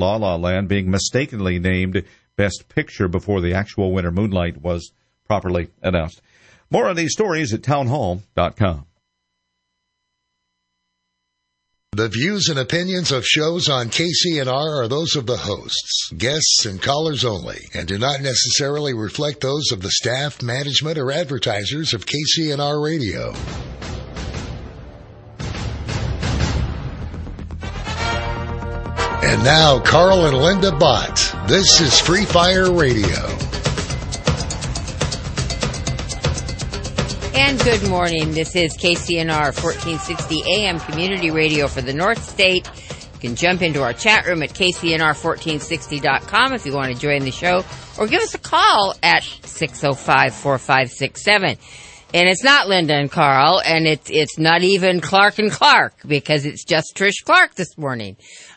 La La Land being mistakenly named Best Picture before the actual winner, Moonlight, was properly announced. More on these stories at townhall.com. The views and opinions of shows on KCNR are those of the hosts, guests, and callers only, and do not necessarily reflect those of the staff, management, or advertisers of KCNR Radio. And now, Carl and Linda Bott. This is Free Fire Radio. And good morning. This is KCNR 1460 AM Community Radio for the North State. You can jump into our chat room at kcnr1460.com if you want to join the show, or give us a call at 605-4567. And it's not Linda and Carl, and it's not even Clark and Clark, because it's just Trish Clark this morning.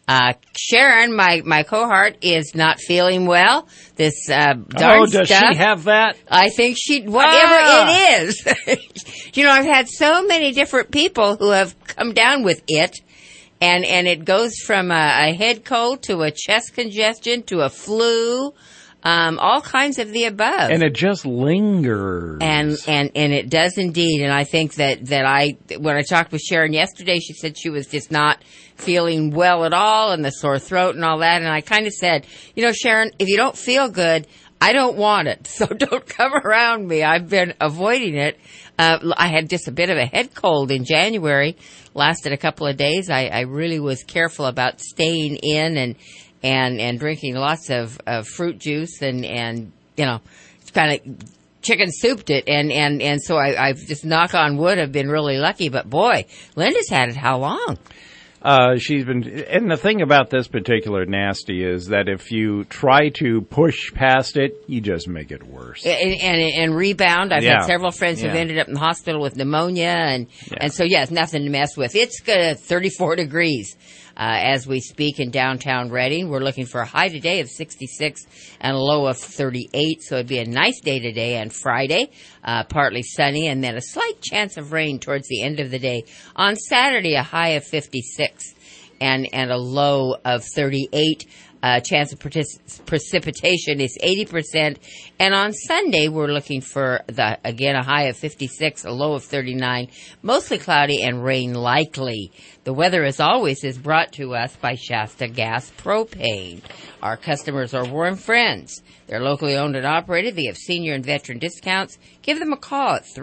Sharon, my cohort, is not feeling well. This darn does stuff. She have that? I think whatever it is. You know, I've had so many different people who have come down with it, and it goes from a head cold to a chest congestion to a flu. All kinds of the above. And it just lingers. And it does indeed. And I think that when I talked with Sharon yesterday, she said she was just not feeling well at all, and the sore throat and all that. And I kind of said, you know, Sharon, if you don't feel good, I don't want it. So don't come around me. I've been avoiding it. I had just a bit of a head cold in January, lasted a couple of days. I really was careful about staying in and drinking lots of fruit juice and you know, kind of chicken souped it. And so I've just, knock on wood, have been really lucky. But boy, Linda's had it how long? She's been, and the thing about this particular nasty is that if you try to push past it, you just make it worse. And rebound. I've had several friends who've ended up in the hospital with pneumonia, and so it's nothing to mess with. It's 34 degrees. As we speak in downtown Reading. We're looking for a high today of 66 and a low of 38, so it'd be a nice day today and Friday, partly sunny, and then a slight chance of rain towards the end of the day. On Saturday, a high of 56 and a low of 38. Chance of precipitation is 80%. And on Sunday, we're looking for, a high of 56, a low of 39, mostly cloudy and rain likely. The weather, as always, is brought to us by Shasta Gas Propane. Our customers are warm friends. They're locally owned and operated. They have senior and veteran discounts. Give them a call at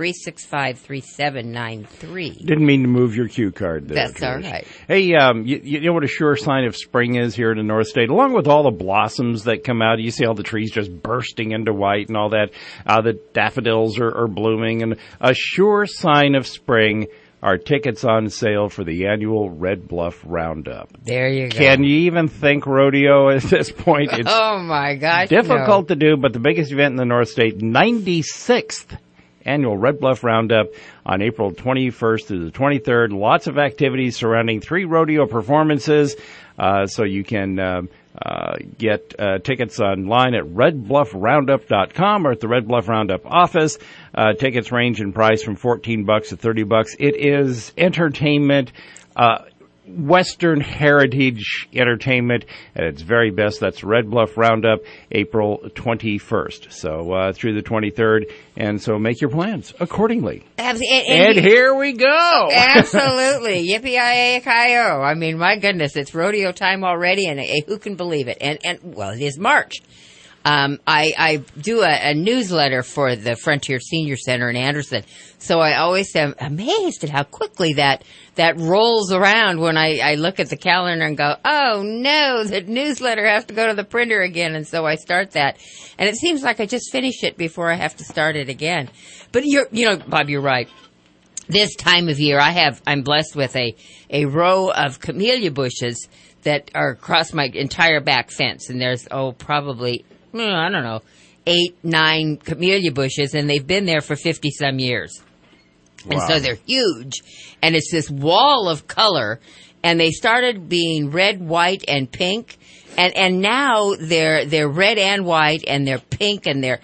365-3793. Didn't mean to move your cue card there. That's all right. Hey, you know what a sure sign of spring is here in the North State? Along with all the blossoms that come out, you see all the trees just bursting into white and all that. The daffodils are blooming. And a sure sign of spring are tickets on sale for the annual Red Bluff Roundup. There you go. Can you even think rodeo at this point? It's oh, my gosh. difficult to do, but the biggest event in the North State, 96th annual Red Bluff Roundup on April 21st through the 23rd. Lots of activities surrounding 3 rodeo performances, so you can get tickets online at redbluffroundup.com or at the Red Bluff Roundup office. Tickets range in price from $14 to $30. It is entertainment, Western heritage entertainment at its very best. That's Red Bluff Roundup, April 21st. So through the 23rd, and so make your plans accordingly. And here we go. Absolutely. Yippee-yi-yi-ki-yo. I mean, my goodness, it's rodeo time already, and who can believe it? And well, it is March. I do a newsletter for the Frontier Senior Center in Anderson, so I always am amazed at how quickly that rolls around when I look at the calendar and go, oh no, the newsletter has to go to the printer again, and so I start that. And it seems like I just finish it before I have to start it again. But Bob, you're right. This time of year, I'm blessed with a row of camellia bushes that are across my entire back fence, and there's, probably, I don't know, 8, 9 camellia bushes, and they've been there for 50-some years. Wow. And so they're huge, and it's this wall of color, and they started being red, white, and pink. And now they're red and white, and they're pink, and they're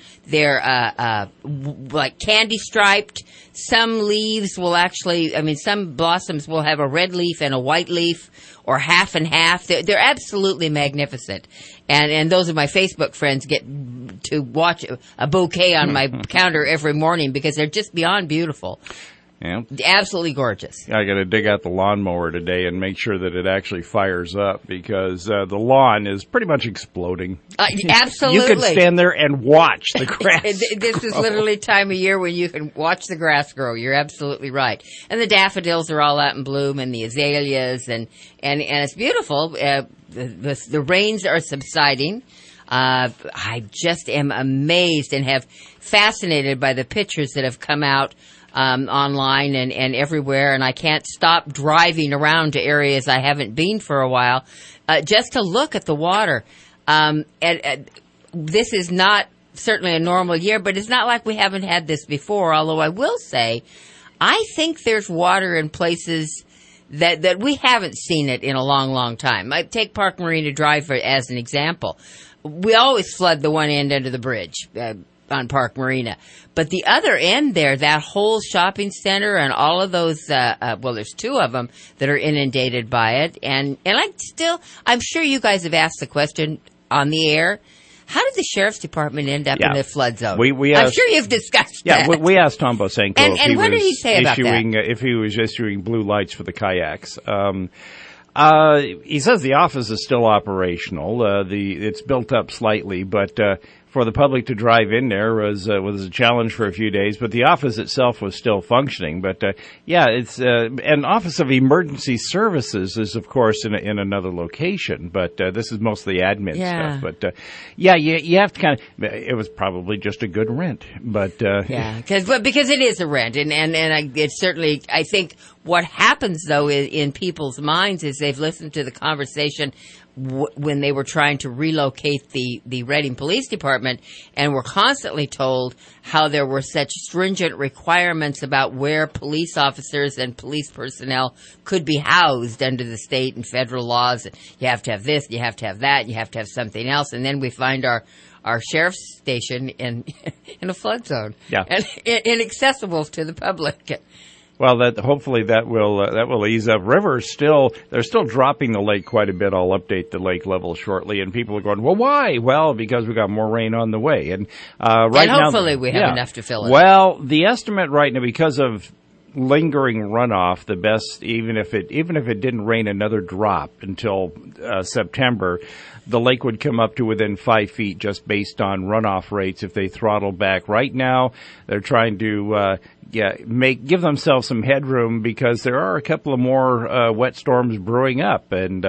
like candy striped. Some leaves will actually, some blossoms will have a red leaf and a white leaf, or half and half. They're absolutely magnificent. And those of my Facebook friends get to watch a bouquet on my counter every morning because they're just beyond beautiful. Yeah. Absolutely gorgeous. I got to dig out the lawnmower today and make sure that it actually fires up because the lawn is pretty much exploding. Absolutely. You could stand there and watch the grass This is literally time of year when you can watch the grass grow. You're absolutely right. And the daffodils are all out in bloom, and the azaleas, and it's beautiful. The rains are subsiding. I just am amazed and have fascinated by the pictures that have come out online and everywhere, and I can't stop driving around to areas I haven't been for a while, just to look at the water. And this is not certainly a normal year, but it's not like we haven't had this before, although I will say, I think there's water in places that we haven't seen it in a long, long time. I take Park Marina Drive as an example. We always flood the one end under the bridge, on Park Marina. But the other end there, that whole shopping center and all of those, there's two of them that are inundated by it. And I'm sure you guys have asked the question on the air, how did the Sheriff's Department end up in the flood zone? We asked, I'm sure you've discussed that. Yeah, we asked Tom Bosenko what did he say about that? If he was issuing blue lights for the kayaks. He says the office is still operational. It's built up slightly, but for the public to drive in there was a challenge for a few days. But the office itself was still functioning. But it's an Office of Emergency Services is of course in another location. But this is mostly admin stuff. But you have to kind of. It was probably just a good rent. But because it is a rent, and it's certainly, I think. What happens, though, in people's minds is they've listened to the conversation when they were trying to relocate the Reading Police Department, and were constantly told how there were such stringent requirements about where police officers and police personnel could be housed under the state and federal laws. You have to have this, you have to have that, you have to have something else, and then we find our sheriff's station in a flood zone, and inaccessible to the public. Well, hopefully that will ease up. They're still dropping the lake quite a bit. I'll update the lake level shortly, and people are going, well, why? Well, because we got more rain on the way, and hopefully we have enough to fill it. Well, the estimate right now, because of lingering runoff, the best, even if it didn't rain another drop until September, the lake would come up to within 5 feet just based on runoff rates if they throttle back. Right now, they're trying to give themselves some headroom because there are a couple of more wet storms brewing up, and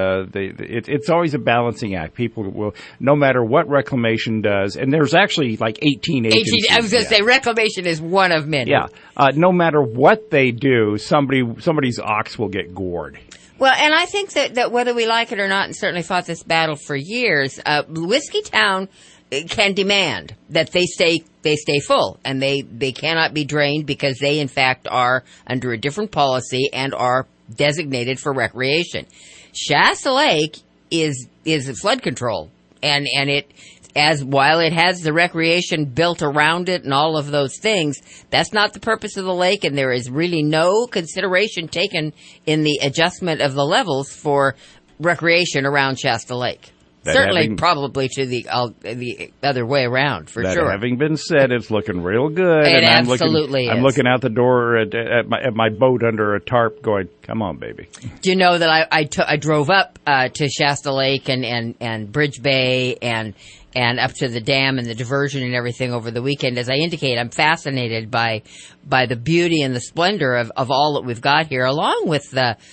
it's always a balancing act. People will, no matter what reclamation does, and there's actually like 18 agencies. I was going to say reclamation is one of many. Yeah, no matter what they do, somebody's ox will get gored. Well, and I think that whether we like it or not, and certainly fought this battle for years, Whiskeytown can demand that they stay full, and they cannot be drained because they in fact are under a different policy and are designated for recreation. Shasta Lake is flood control, and it, while it has the recreation built around it and all of those things, that's not the purpose of the lake, and there is really no consideration taken in the adjustment of the levels for recreation around Shasta Lake. Certainly, probably to the other way around, for sure. Having been said, it's looking real good. It absolutely is. I'm looking out the door at my boat under a tarp going, come on, baby. Do you know that I drove up to Shasta Lake and Bridge Bay and up to the dam and the diversion and everything over the weekend? As I indicate, I'm fascinated by the beauty and the splendor of all that we've got here, along with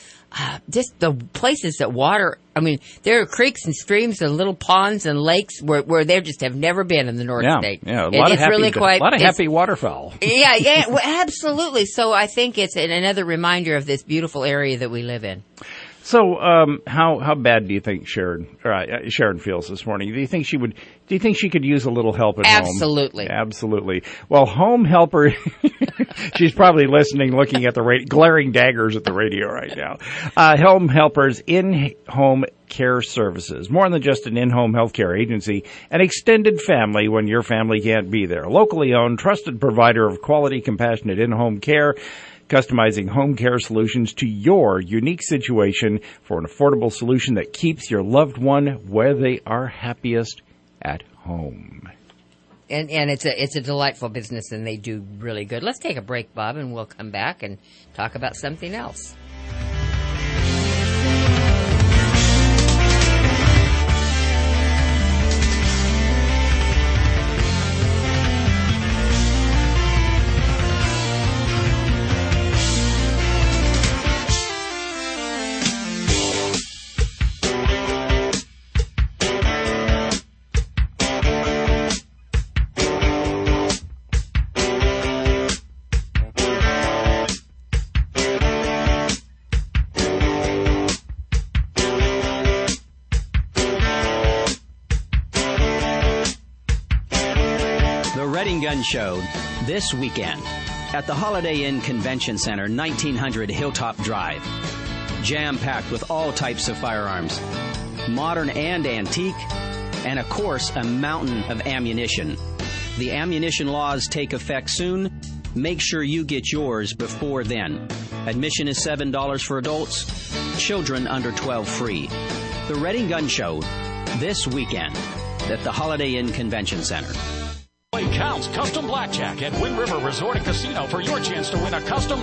just the places that water. I mean, there are creeks and streams and little ponds and lakes where there just have never been in the North State. Yeah, a lot of happy waterfowl. Well, absolutely. So I think it's another reminder of this beautiful area that we live in. So, how bad do you think Sharon feels this morning? Do you think she could use a little help at home? Absolutely. Absolutely. Well, Home Helper, she's probably listening, looking at the radio, glaring daggers at the radio right now. Home Helper's in-home care services. More than just an in-home healthcare agency, an extended family when your family can't be there. Locally owned, trusted provider of quality, compassionate in-home care, customizing home care solutions to your unique situation for an affordable solution that keeps your loved one where they are happiest, at home. And it's a delightful business, and they do really good. Let's take a break, Bob, and we'll come back and talk about something else. Gun Show this weekend at the Holiday Inn Convention Center, 1900 Hilltop Drive. Jam-packed with all types of firearms, modern and antique, and of course, a mountain of ammunition. The ammunition laws take effect soon. Make sure you get yours before then. Admission is $7 for adults, children under 12 free. The Reading Gun Show this weekend at the Holiday Inn Convention Center. Play Counts Custom Blackjack at Wind River Resort and Casino for your chance to win a custom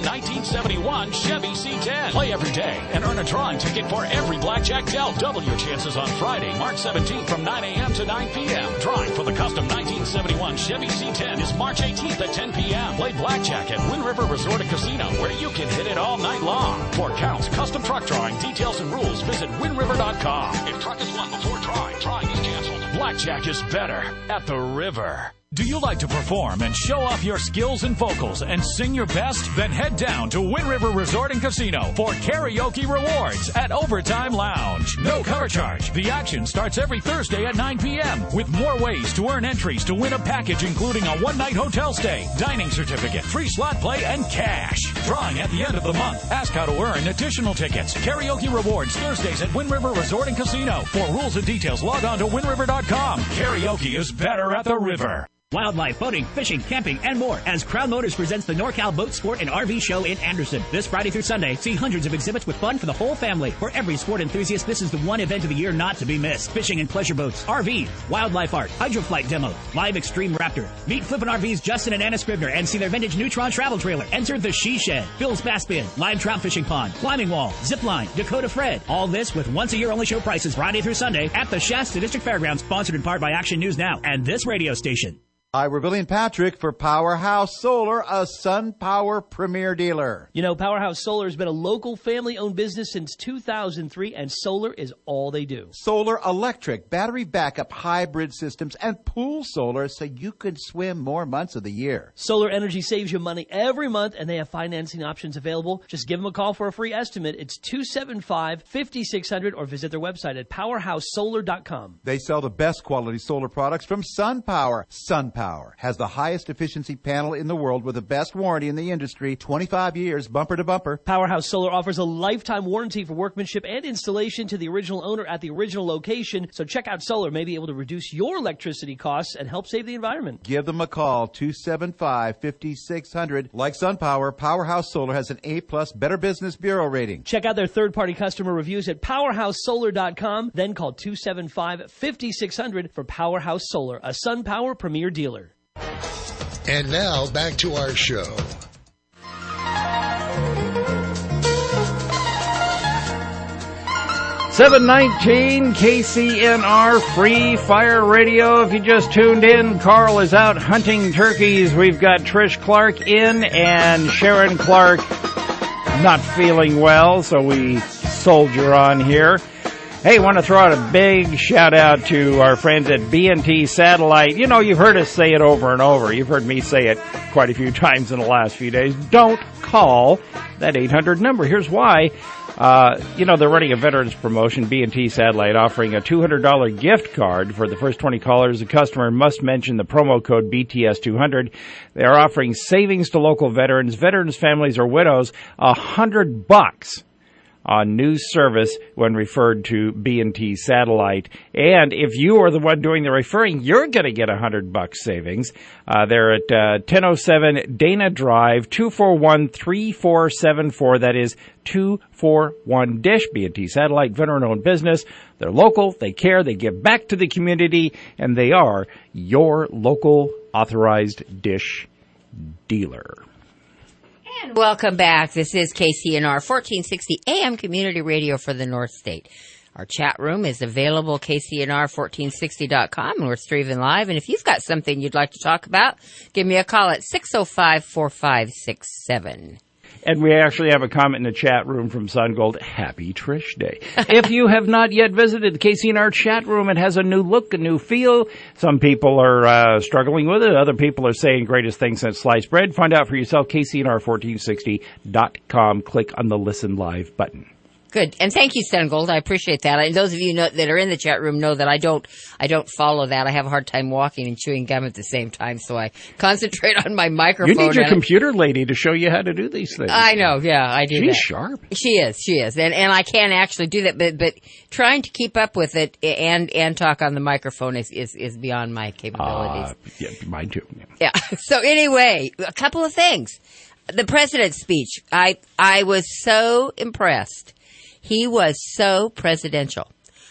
1971 Chevy C10. Play every day and earn a drawing ticket for every blackjack dealt. Double your chances on Friday, March 17th from 9 a.m. to 9 p.m. Drawing for the custom 1971 Chevy C10 is March 18th at 10 p.m. Play blackjack at Wind River Resort and Casino where you can hit it all night long. For Counts Custom Truck Drawing details and rules, visit windriver.com. If truck is won before drawing is canceled. Blackjack is better at the river. Do you like to perform and show off your skills and vocals and sing your best? Then head down to Wind River Resort and Casino for karaoke rewards at Overtime Lounge. No cover charge. The action starts every Thursday at 9 p.m. with more ways to earn entries to win a package including a one-night hotel stay, dining certificate, free slot play, and cash. Drawing at the end of the month. Ask how to earn additional tickets. Karaoke rewards Thursdays at Wind River Resort and Casino. For rules and details, log on to windriver.com. Karaoke is better at the river. Wildlife, boating, fishing, camping, and more as Crown Motors presents the NorCal Boat Sport and RV Show in Anderson. This Friday through Sunday, see hundreds of exhibits with fun for the whole family. For every sport enthusiast, this is the one event of the year not to be missed. Fishing and pleasure boats, RV, wildlife art, hydroflight demo, live extreme raptor. Meet Flippin' RV's Justin and Anna Scribner and see their vintage Neutron travel trailer. Enter the She Shed, Bill's Bass Bin, live trout fishing pond, climbing wall, zip line, Dakota Fred. All this with once a year only show prices Friday through Sunday at the Shasta District Fairgrounds, sponsored in part by Action News Now and this radio station. Hi, we're Billy and Patrick for Powerhouse Solar, a SunPower premier dealer. You know, Powerhouse Solar has been a local family-owned business since 2003, and solar is all they do. Solar, electric, battery backup, hybrid systems, and pool solar so you can swim more months of the year. Solar energy saves you money every month, and they have financing options available. Just give them a call for a free estimate. It's 275-5600, or visit their website at powerhousesolar.com. They sell the best quality solar products from SunPower. SunPower has the highest efficiency panel in the world with the best warranty in the industry, 25 years, bumper to bumper. Powerhouse Solar offers a lifetime warranty for workmanship and installation to the original owner at the original location. So check out Solar, may be able to reduce your electricity costs and help save the environment. Give them a call, 275-5600. Like SunPower, Powerhouse Solar has an A-plus Better Business Bureau rating. Check out their third-party customer reviews at powerhousesolar.com. Then call 275-5600 for Powerhouse Solar, a SunPower premier dealer. And now, back to our show. $719 KCNR Free Fire Radio. If you just tuned in, Carl is out hunting turkeys. We've got Trish Clark in and Sharon Clark not feeling well, so we soldier on here. Hey, want to throw out a big shout-out to our friends at B&T Satellite. You know, you've heard us say it over and over. You've heard me say it quite a few times in the last few days. Don't call that 800 number. Here's why. They're running a veterans promotion, B&T Satellite, offering a $200 gift card for the first 20 callers. The customer must mention the promo code BTS200. They are offering savings to local veterans, families, or widows, $100 on new service when referred to B&T Satellite. And if you are the one doing the referring, you're going to get $100 savings. They're at 1007 Dana Drive, 241-3474. That is 241-DISH, B&T Satellite, veteran-owned business. They're local, they care, they give back to the community, and they are your local authorized DISH dealer. And welcome back. This is KCNR 1460 AM Community Radio for the North State. Our chat room is available, KCNR1460.com, and we're streaming live. And if you've got something you'd like to talk about, give me a call at 605-4567. And we actually have a comment in the chat room from Sun Gold. Happy Trish Day. If you have not yet visited the KCNR chat room, it has a new look, a new feel. Some people are struggling with it. Other people are saying greatest thing since sliced bread. Find out for yourself, KCNR1460.com. Click on the Listen Live button. Good. And thank you, Sun Gold. I appreciate that. And those of you that are in the chat room know that I don't follow that. I have a hard time walking and chewing gum at the same time, so I concentrate on my microphone. You need your computer lady to show you how to do these things. I know, yeah, I do. She's sharp. She is. And I can actually do that, but trying to keep up with it and talk on the microphone is beyond my capabilities. Yeah, mine too. Yeah. So anyway, a couple of things. The president's speech, I was so impressed. He was so presidential.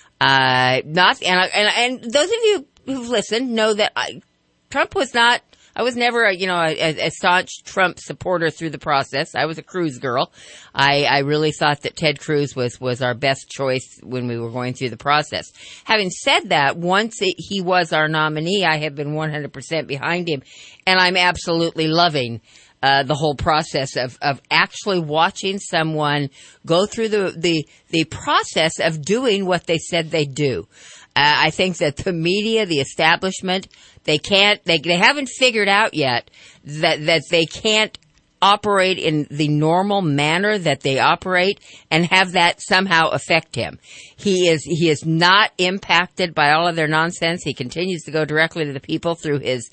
And those of you who've listened know that Trump was not. I was never a staunch Trump supporter through the process. I was a Cruz girl. I really thought that Ted Cruz was our best choice when we were going through the process. Having said that, once he was our nominee, I have been 100% behind him, and I'm absolutely loving the whole process of actually watching someone go through the process of doing what they said they'd do. I think that the media, the establishment, they haven't figured out yet that they can't operate in the normal manner that they operate and have that somehow affect him. He is not impacted by all of their nonsense. He continues to go directly to the people through his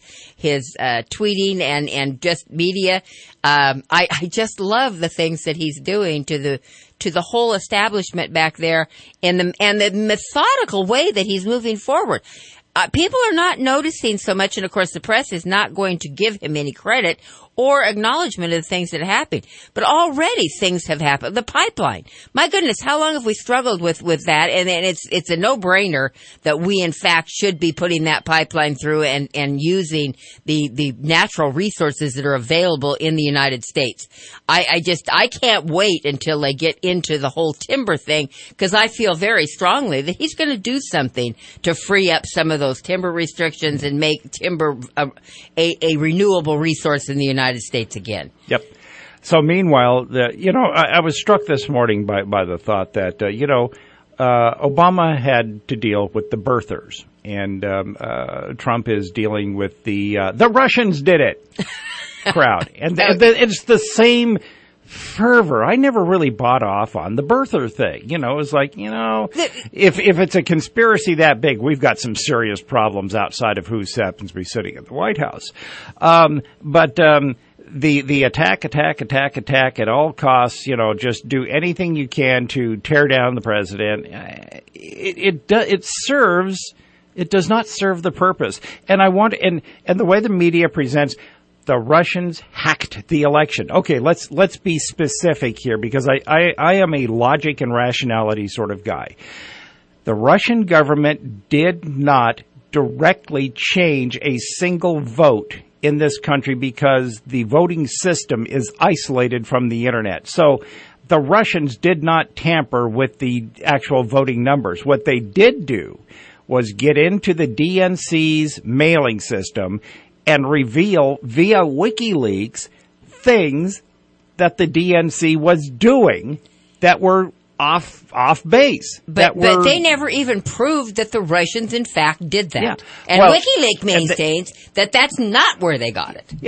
tweeting and just media. I just love the things that he's doing to the whole establishment back there and the methodical way that he's moving forward. People are not noticing so much, and of course the press is not going to give him any credit or acknowledgement of the things that happened. But already things have happened. The pipeline. My goodness, how long have we struggled with that? And it's a no-brainer that we, in fact, should be putting that pipeline through and using the natural resources that are available in the United States. I can't wait until they get into the whole timber thing, because I feel very strongly that he's going to do something to free up some of those timber restrictions and make timber a renewable resource in the United States again. Yep. So meanwhile, I was struck this morning by the thought that, Obama had to deal with the birthers, and Trump is dealing with the Russians did it crowd. And it's the same fervor. I never really bought off on the birther thing. It's like, if it's a conspiracy that big, we've got some serious problems outside of who happens to be sitting in the White House. The attack at all costs, just do anything you can to tear down the president. It does not serve the purpose. And the way the media presents, the Russians hacked the election. Okay, let's be specific here, because I am a logic and rationality sort of guy. The Russian government did not directly change a single vote in this country because the voting system is isolated from the internet. So the Russians did not tamper with the actual voting numbers. What they did do was get into the DNC's mailing system and reveal via WikiLeaks things that the DNC was doing that were off base. But they never even proved that the Russians, in fact, did that. Yeah. And WikiLeaks maintains that that's not where they got it. Yeah.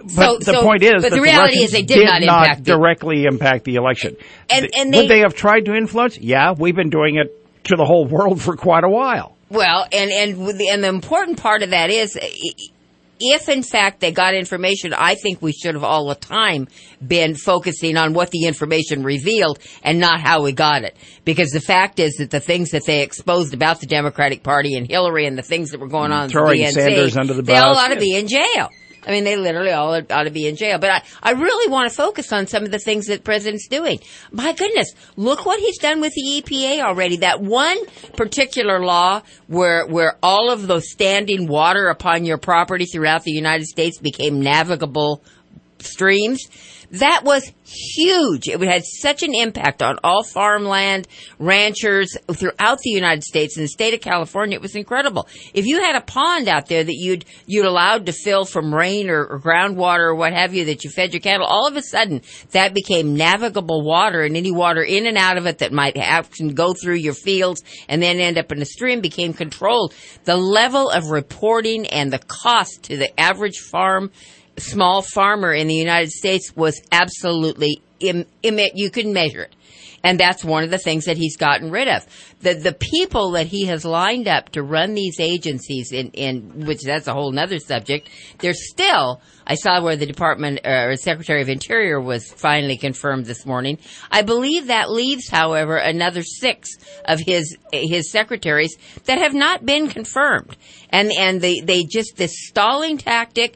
But the point is, but the reality is they did not directly impact the election. And would they have tried to influence? Yeah, we've been doing it to the whole world for quite a while. Well, and the important part of that is, if in fact they got information, I think we should have all the time been focusing on what the information revealed and not how we got it. Because the fact is that the things that they exposed about the Democratic Party and Hillary and the things that were going on throwing in the DNC, Sanders under the bus, they all ought to be in jail. I mean, they literally all ought to be in jail. But I really want to focus on some of the things that the president's doing. My goodness, look what he's done with the EPA already. That one particular law where all of the standing water upon your property throughout the United States became navigable streams. That was huge. It had such an impact on all farmland, ranchers throughout the United States. In the state of California, it was incredible. If you had a pond out there that you'd allowed to fill from rain or groundwater or what have you, that you fed your cattle, all of a sudden that became navigable water, and any water in and out of it that might have to go through your fields and then end up in a stream became controlled. The level of reporting and the cost to the average small farmer in the United States was absolutely you couldn't measure it. And that's one of the things that he's gotten rid of. The people that he has lined up to run these agencies in which that's a whole nother subject, they're still, I saw where the Secretary of Interior was finally confirmed this morning. I believe that leaves, however, another 6 of his secretaries that have not been confirmed. And they just, this stalling tactic,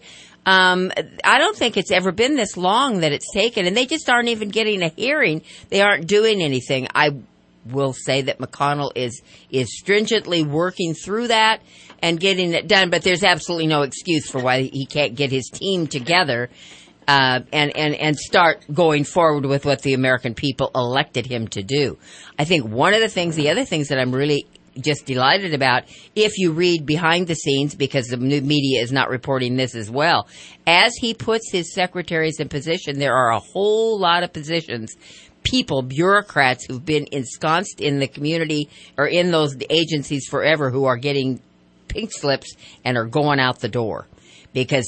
I don't think it's ever been this long that it's taken, and they just aren't even getting a hearing. They aren't doing anything. I will say that McConnell is stringently working through that and getting it done, but there's absolutely no excuse for why he can't get his team together and start going forward with what the American people elected him to do. I think the other things that I'm really just delighted about, if you read behind the scenes, because the new media is not reporting this as well, as he puts his secretaries in position, there are a whole lot of positions, bureaucrats who've been ensconced in the community or in those agencies forever, who are getting pink slips and are going out the door. Because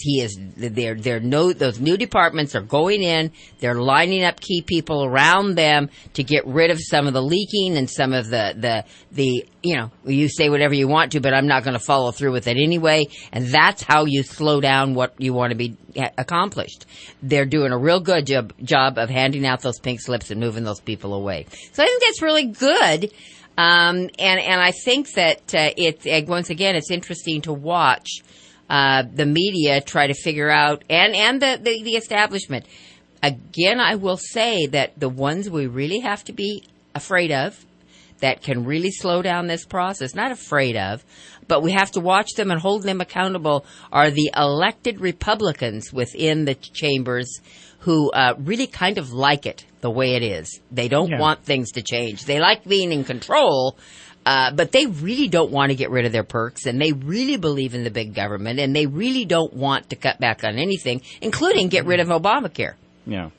those new departments are going in, they're lining up key people around them to get rid of some of the leaking and some of the you say whatever you want to, but I'm not going to follow through with it anyway. And that's how you slow down what you want to be accomplished. They're doing a real good job of handing out those pink slips and moving those people away. So I think that's really good. And I think that once again, it's interesting to watch the media try to figure out, and the establishment. Again, I will say that the ones we really have to be afraid of, that can really slow down this process, not afraid of, but we have to watch them and hold them accountable, are the elected Republicans within the chambers who really kind of like it the way it is. They don't want things to change. They like being in control, but they really don't want to get rid of their perks, and they really believe in the big government, and they really don't want to cut back on anything, including get rid of Obamacare. Yeah.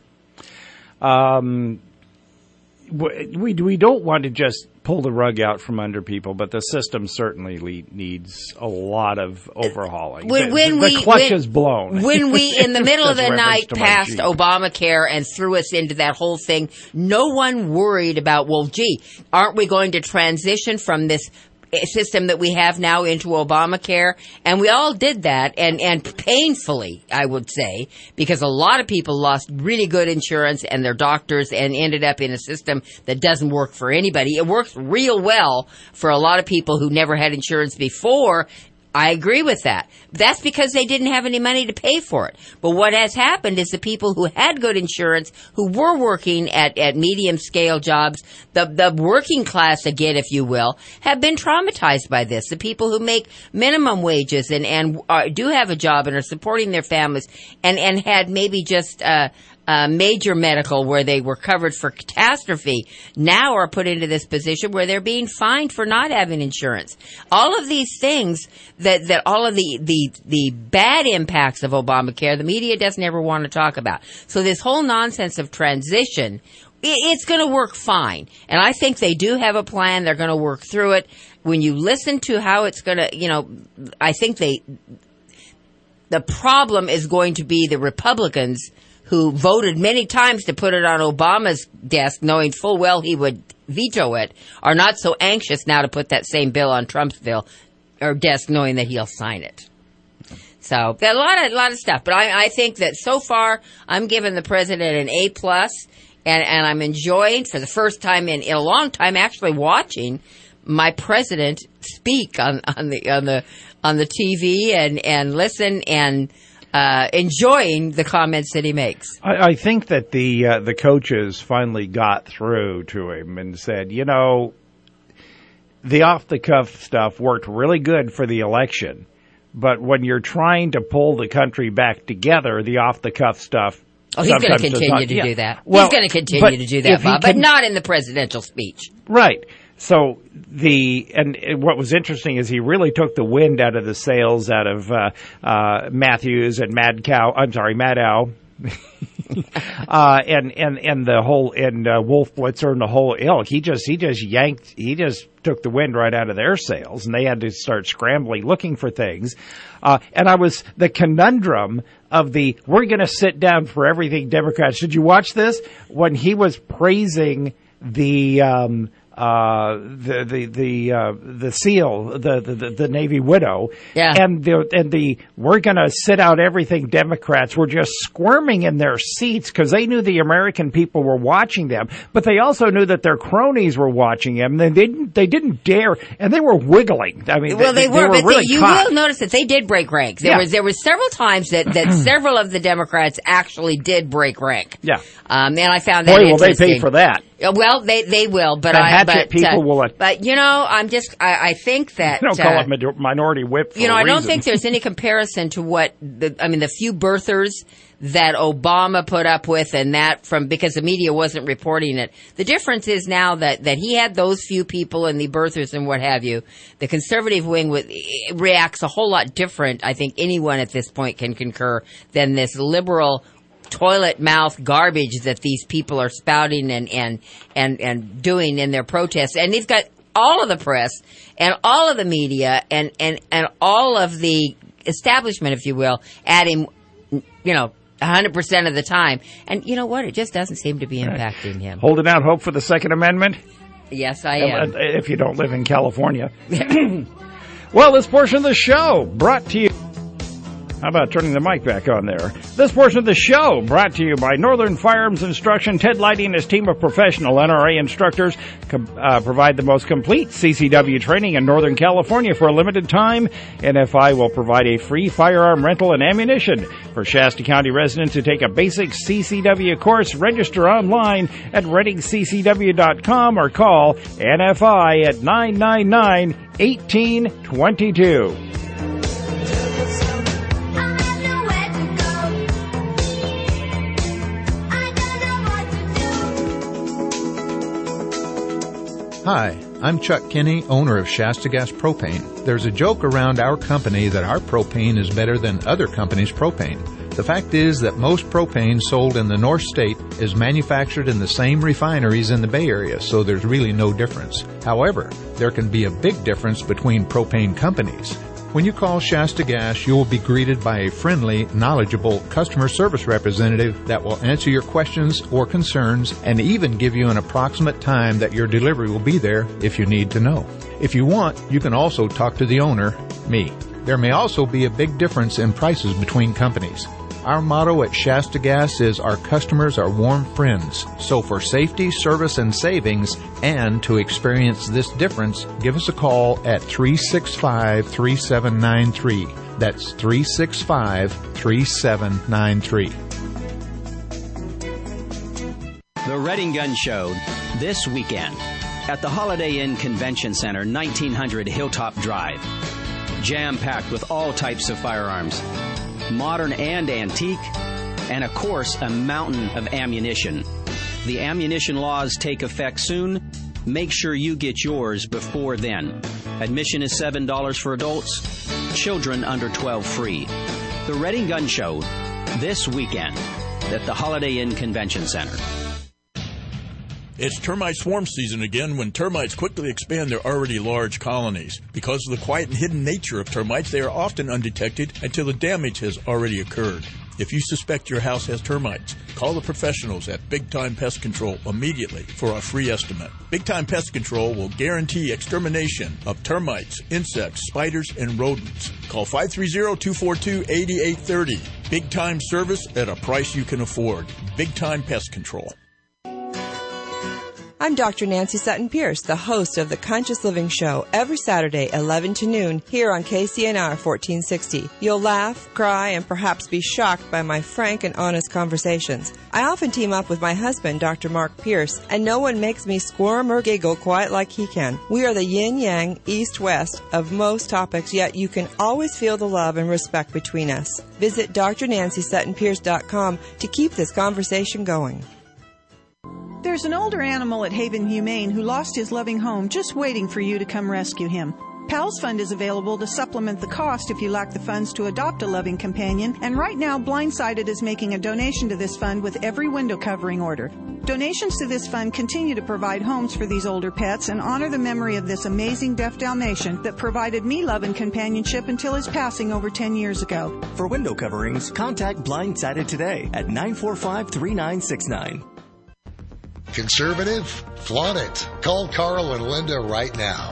We don't want to just pull the rug out from under people, but the system certainly needs a lot of overhauling. The clutch is blown. When we, in the middle of the night, passed Obamacare and threw us into that whole thing, no one worried about, aren't we going to transition from this system that we have now into Obamacare? And we all did that, and painfully, I would say, because a lot of people lost really good insurance and their doctors and ended up in a system that doesn't work for anybody. It works real well for a lot of people who never had insurance before. I agree with that. That's because they didn't have any money to pay for it. But what has happened is the people who had good insurance, who were working at medium-scale jobs, the working class again, if you will, have been traumatized by this. The people who make minimum wages and do have a job and are supporting their families and had maybe just major medical where they were covered for catastrophe now are put into this position where they're being fined for not having insurance. All of these things that all of the bad impacts of Obamacare, the media doesn't ever want to talk about. So this whole nonsense of transition, it's going to work fine. And I think they do have a plan. They're going to work through it. When you listen to how it's going to, I think The problem is going to be the Republicans who voted many times to put it on Obama's desk, knowing full well he would veto it, are not so anxious now to put that same bill on Trump's desk, knowing that he'll sign it. So a lot of stuff. But I think that so far I'm giving the president an A+, and I'm enjoying, for the first time in a long time, actually watching my president speak on the TV and listen and enjoying the comments that he makes. I think that the coaches finally got through to him and said, you know, the off-the-cuff stuff worked really good for the election, but when you're trying to pull the country back together, the off-the-cuff stuff. Oh, he's going to continue to do that. Well, he's going to continue to do that, Bob, but not in the presidential speech. Right. So what was interesting is he really took the wind out of the sails out of Matthews and Maddow. and the whole Wolf Blitzer and the whole ilk. He just took the wind right out of their sails, and they had to start scrambling, looking for things. And the conundrum of we're going to sit down for everything Democrats. Did you watch this when he was praising the SEAL, the Navy widow, and we're going to sit out everything Democrats were just squirming in their seats because they knew the American people were watching them, but they also knew that their cronies were watching them. And they didn't dare, and they were wiggling. I mean, they were but really you caught. will notice that they did break rank. There was several times that several of the Democrats actually did break rank. Yeah, and I found that interesting. Well, they pay for that. Well, they will, but people will. But you know, I think that you don't call it minority whip. For I don't think there's any comparison to what the few birthers that Obama put up with, and that because the media wasn't reporting it. The difference is now that he had those few people and the birthers and what have you. The conservative wing reacts a whole lot different. I think anyone at this point can concur than this liberal toilet mouth garbage that these people are spouting and doing in their protests. And they've got all of the press and all of the media and all of the establishment, if you will, at him, 100% of the time. And you know what? It just doesn't seem to be impacting him. Holding out hope for the Second Amendment? Yes, I am. If you don't live in California. Well, this portion of the show brought to you. How about turning the mic back on there? This portion of the show brought to you by Northern Firearms Instruction. Ted Lighty and his team of professional NRA instructors provide the most complete CCW training in Northern California for a limited time. NFI will provide a free firearm rental and ammunition. For Shasta County residents who take a basic CCW course, register online at ReadingCCW.com or call NFI at 999-1822. Hi, I'm Chuck Kinney, owner of Shasta Gas Propane. There's a joke around our company that our propane is better than other companies' propane. The fact is that most propane sold in the North State is manufactured in the same refineries in the Bay Area, so there's really no difference. However, there can be a big difference between propane companies. When you call Shasta Gas, you will be greeted by a friendly, knowledgeable customer service representative that will answer your questions or concerns and even give you an approximate time that your delivery will be there if you need to know. If you want, you can also talk to the owner, me. There may also be a big difference in prices between companies. Our motto at Shasta Gas is our customers are warm friends. So for safety, service, and savings, and to experience this difference, give us a call at 365-3793. That's 365-3793. The Reading Gun Show this weekend at the Holiday Inn Convention Center, 1900 Hilltop Drive. Jam-packed with all types of firearms, modern and antique, and of course, a mountain of ammunition. The ammunition laws take effect soon. Make sure you get yours before then. Admission is $7 for adults, children under 12 free. The Reading Gun Show this weekend at the Holiday Inn Convention Center. It's termite swarm season again when termites quickly expand their already large colonies. Because of the quiet and hidden nature of termites, they are often undetected until the damage has already occurred. If you suspect your house has termites, call the professionals at Big Time Pest Control immediately for a free estimate. Big Time Pest Control will guarantee extermination of termites, insects, spiders, and rodents. Call 530-242-8830. Big Time service at a price you can afford. Big Time Pest Control. I'm Dr. Nancy Sutton Pierce, the host of the Conscious Living Show, every Saturday, 11 to noon, here on KCNR 1460. You'll laugh, cry, and perhaps be shocked by my frank and honest conversations. I often team up with my husband, Dr. Mark Pierce, and no one makes me squirm or giggle quite like he can. We are the yin-yang, east-west of most topics, yet you can always feel the love and respect between us. Visit drnancysuttonpierce.com to keep this conversation going. There's an older animal at Haven Humane who lost his loving home just waiting for you to come rescue him. PALS Fund is available to supplement the cost if you lack the funds to adopt a loving companion, and right now Blindsided is making a donation to this fund with every window covering order. Donations to this fund continue to provide homes for these older pets and honor the memory of this amazing deaf Dalmatian that provided me love and companionship until his passing over 10 years ago. For window coverings, contact Blindsided today at 945-3969. Conservative? Flaunt it. Call Carl and Linda right now.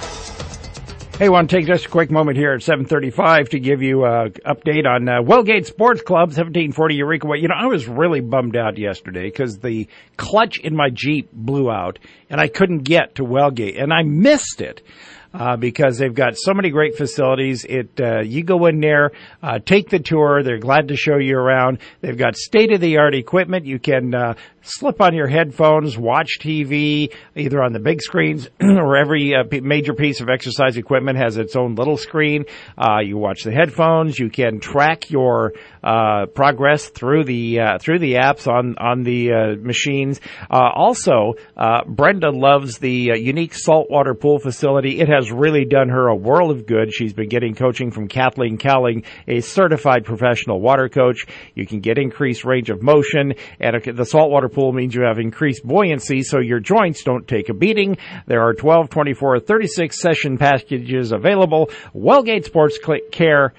Hey, I want to take just a quick moment here at 7:35 to give you an update on Wellgate Sports Club, 1740 Eureka Way. You know, I was really bummed out yesterday because the clutch in my Jeep blew out, and I couldn't get to Wellgate, and I missed it. Because they've got so many great facilities. You go in there, take the tour. They're glad to show you around. They've got state-of-the-art equipment. You can slip on your headphones, watch TV, either on the big screens or every major piece of exercise equipment has its own little screen. You watch the headphones. You can track your progress through the apps on the machines. Also, Brenda loves the unique saltwater pool facility. It has really done her a world of good. She's been getting coaching from Kathleen Cowling, a certified professional water coach. You can get increased range of motion, and the saltwater pool means you have increased buoyancy so your joints don't take a beating. There are 12, 24, 36 session packages available. Wellgate Sports Care,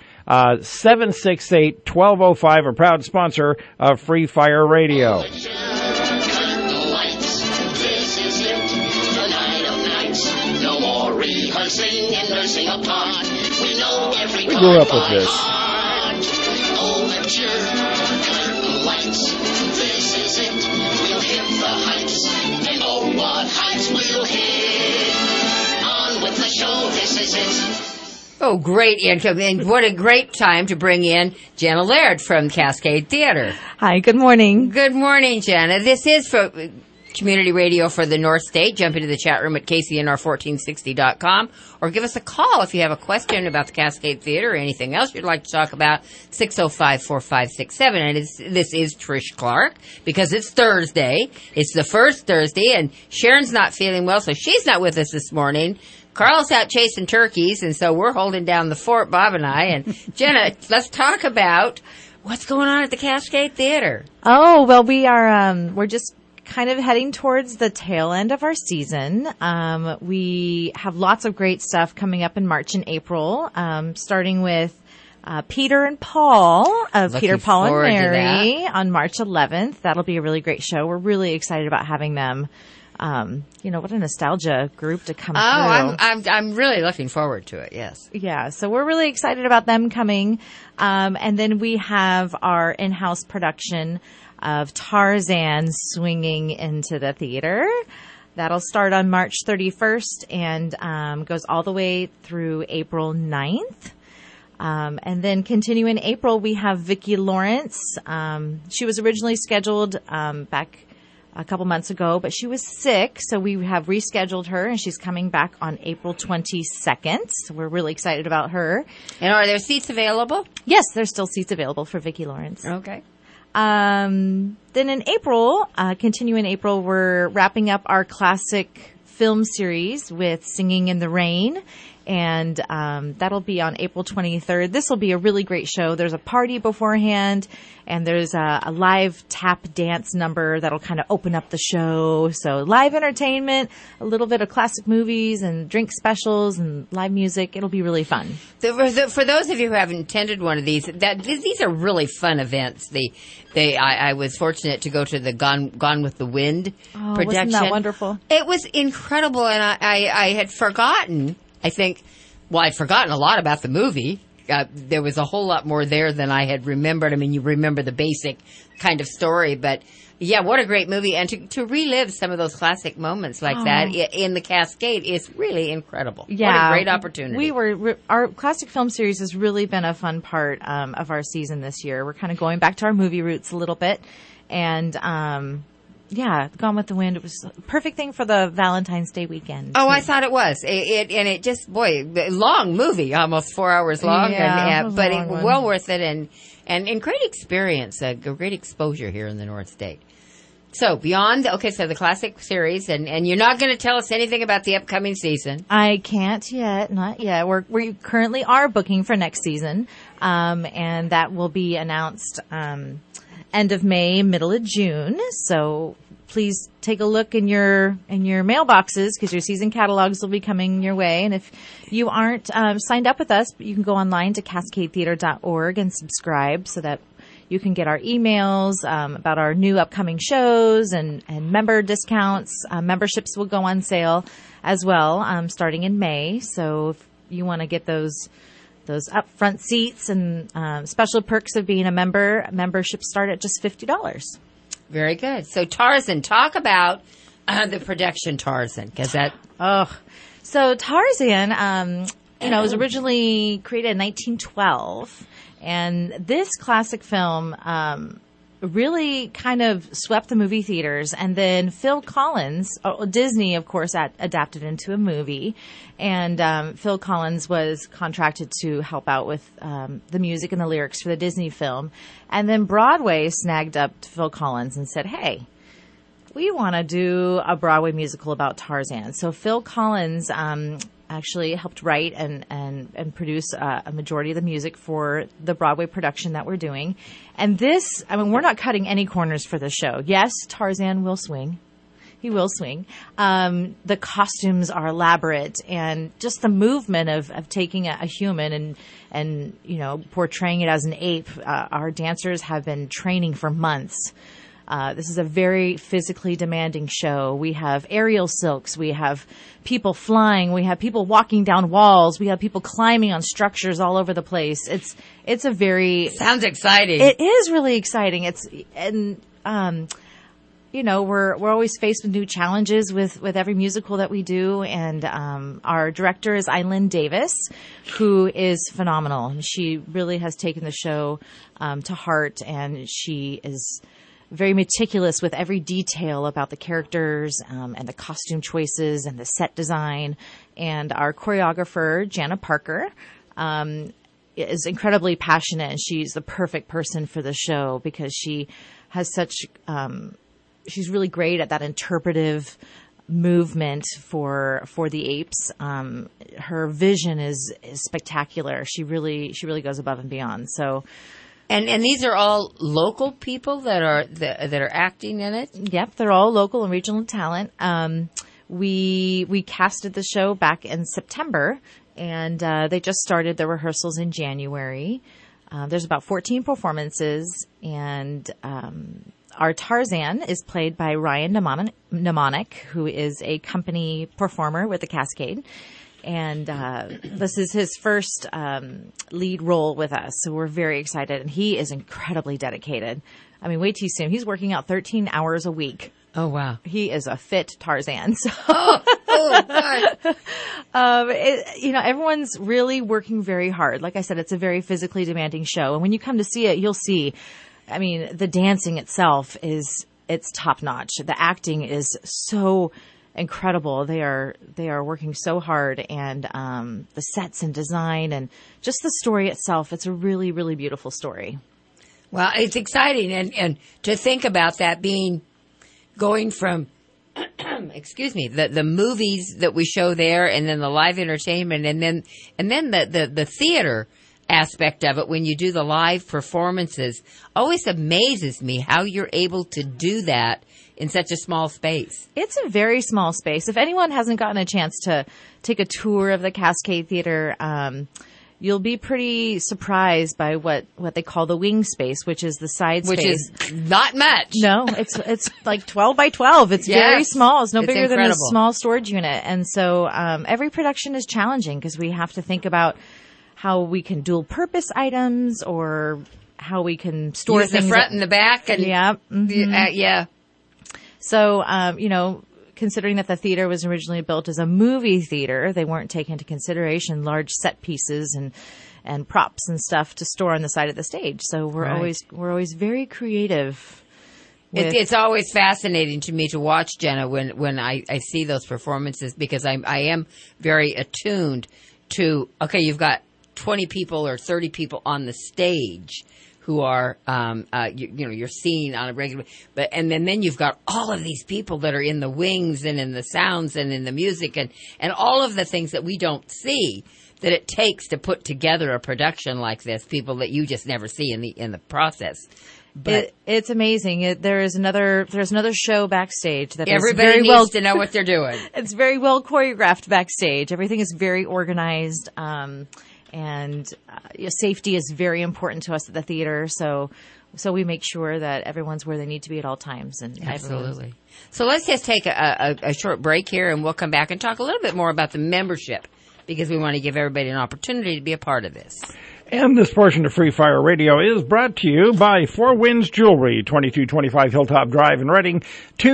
768-1205, a proud sponsor of Free Fire Radio. We grew up with this. Oh, great intro. And what a great time to bring in Jenna Laird from Cascade Theater. Hi, good morning. Good morning, Jenna. This is for Community Radio for the North State. Jump into the chat room at KCNR1460.com or give us a call if you have a question about the Cascade Theater or anything else you'd like to talk about, 605-4567. And this is Trish Clark because it's Thursday. It's the first Thursday, and Sharon's not feeling well, so she's not with us this morning. Carl's out chasing turkeys, and so we're holding down the fort, Bob and I. And Jenna, let's talk about what's going on at the Cascade Theater. Oh, well, we're just kind of heading towards the tail end of our season. We have lots of great stuff coming up in March and April, starting with Peter and Paul of Peter, Paul, and Mary on March 11th. That'll be a really great show. We're really excited about having them. What a nostalgia group to come through. I'm really looking forward to it, yes. Yeah, so we're really excited about them coming. And then we have our in-house production of Tarzan swinging into the theater. That'll start on March 31st and goes all the way through April 9th. And then continue in April, we have Vicki Lawrence. She was originally scheduled back a couple months ago, but she was sick, so we have rescheduled her, and she's coming back on April 22nd. So we're really excited about her. And are there seats available? Yes, there's still seats available for Vicki Lawrence. Okay. Then in April, continue in April, we're wrapping up our classic film series with Singing in the Rain. And that'll be on April 23rd. This will be a really great show. There's a party beforehand, and there's a live tap dance number that'll kind of open up the show. So live entertainment, a little bit of classic movies and drink specials and live music. It'll be really fun. For those of you who haven't attended one of these, these are really fun events. I was fortunate to go to the Gone with the Wind production. Wasn't that wonderful? It was incredible, and I had forgotten. I'd forgotten a lot about the movie. There was a whole lot more there than I had remembered. I mean, you remember the basic kind of story, but yeah, what a great movie. And to relive some of those classic moments like that in the Cascade is really incredible. Yeah. What a great opportunity. Our classic film series has really been a fun part of our season this year. We're kind of going back to our movie roots a little bit. And, Gone with the Wind. It was a perfect thing for the Valentine's Day weekend. Oh, I thought it was. It just, long movie, almost 4 hours long. But it was well worth it and great experience, a great exposure here in the North State. So beyond, so the classic series, and you're not going to tell us anything about the upcoming season. I can't yet, not yet. We currently are booking for next season, and that will be announced end of May, middle of June. So please take a look in your mailboxes because your season catalogs will be coming your way. And if you aren't signed up with us, you can go online to cascadetheater.org and subscribe so that you can get our emails about our new upcoming shows and member discounts. Memberships will go on sale as well starting in May. So if you want to get those upfront seats and special perks of being a member, memberships start at just $50. Very good. So Tarzan, talk about the production Tarzan, because So Tarzan, was originally created in 1912, and this classic film really kind of swept the movie theaters. And then Phil Collins, Disney, of course, adapted into a movie. And Phil Collins was contracted to help out with the music and the lyrics for the Disney film. And then Broadway snagged up Phil Collins and said, hey, we want to do a Broadway musical about Tarzan. So Phil Collins actually helped write and produce a majority of the music for the Broadway production that we're doing. And this, we're not cutting any corners for the show. Yes, Tarzan will swing. He will swing. The costumes are elaborate, and just the movement of taking a human and portraying it as an ape. Our dancers have been training for months. This is a very physically demanding show. We have aerial silks. We have people flying. We have people walking down walls. We have people climbing on structures all over the place. It's a very... Sounds exciting. It is really exciting. We're always faced with new challenges with every musical that we do. And our director is Eileen Davis, who is phenomenal. And she really has taken the show to heart, and she is very meticulous with every detail about the characters and the costume choices and the set design. And our choreographer, Jana Parker, is incredibly passionate, and she's the perfect person for the show because she has she's really great at that interpretive movement for the apes. Her vision is spectacular. She really goes above and beyond. So. And these are all local people that are acting in it? Yep, they're all local and regional talent. We casted the show back in September, and they just started the rehearsals in January. There's about 14 performances, and our Tarzan is played by Ryan Mnemonic, who is a company performer with the Cascade. And this is his first lead role with us, so we're very excited. And he is incredibly dedicated. Wait till you see him. He's working out 13 hours a week. Oh, wow. He is a fit Tarzan. So, God. Everyone's really working very hard. Like I said, it's a very physically demanding show. And when you come to see it, you'll see, the dancing itself it's top notch. The acting is so incredible. They are working so hard, and the sets and design and just the story itself. It's a really, really beautiful story. Well, it's exciting, and to think about that going from excuse me, the movies that we show there, and then the live entertainment, and then the theater aspect of it when you do the live performances always amazes me how you're able to do that in such a small space. It's a very small space. If anyone hasn't gotten a chance to take a tour of the Cascade Theater, you'll be pretty surprised by what they call the wing space, which is the side space. Which is not much. No, it's like 12 by 12. It's very small. It's no bigger than a small storage unit. And so every production is challenging because we have to think about how we can dual purpose items or how we can store use things. The front and the back. And yeah. So, considering that the theater was originally built as a movie theater, they weren't taking into consideration large set pieces and props and stuff to store on the side of the stage. So we're always very creative. It's always fascinating to me to watch, Jenna, when I see those performances, because I am very attuned to, okay, you've got 20 people or 30 people on the stage who are, you're seeing on a regular, and then you've got all of these people that are in the wings and in the sounds and in the music and all of the things that we don't see that it takes to put together a production like this, people that you just never see in the process. But it's amazing. There's another show backstage that everybody needs to know what they're doing. It's very well choreographed backstage. Everything is very organized. And safety is very important to us at the theater, so we make sure that everyone's where they need to be at all times. And absolutely. So let's just take a short break here, and we'll come back and talk a little bit more about the membership, because we want to give everybody an opportunity to be a part of this. And this portion of Free Fire Radio is brought to you by Four Winds Jewelry, 2225 Hilltop Drive in Reading,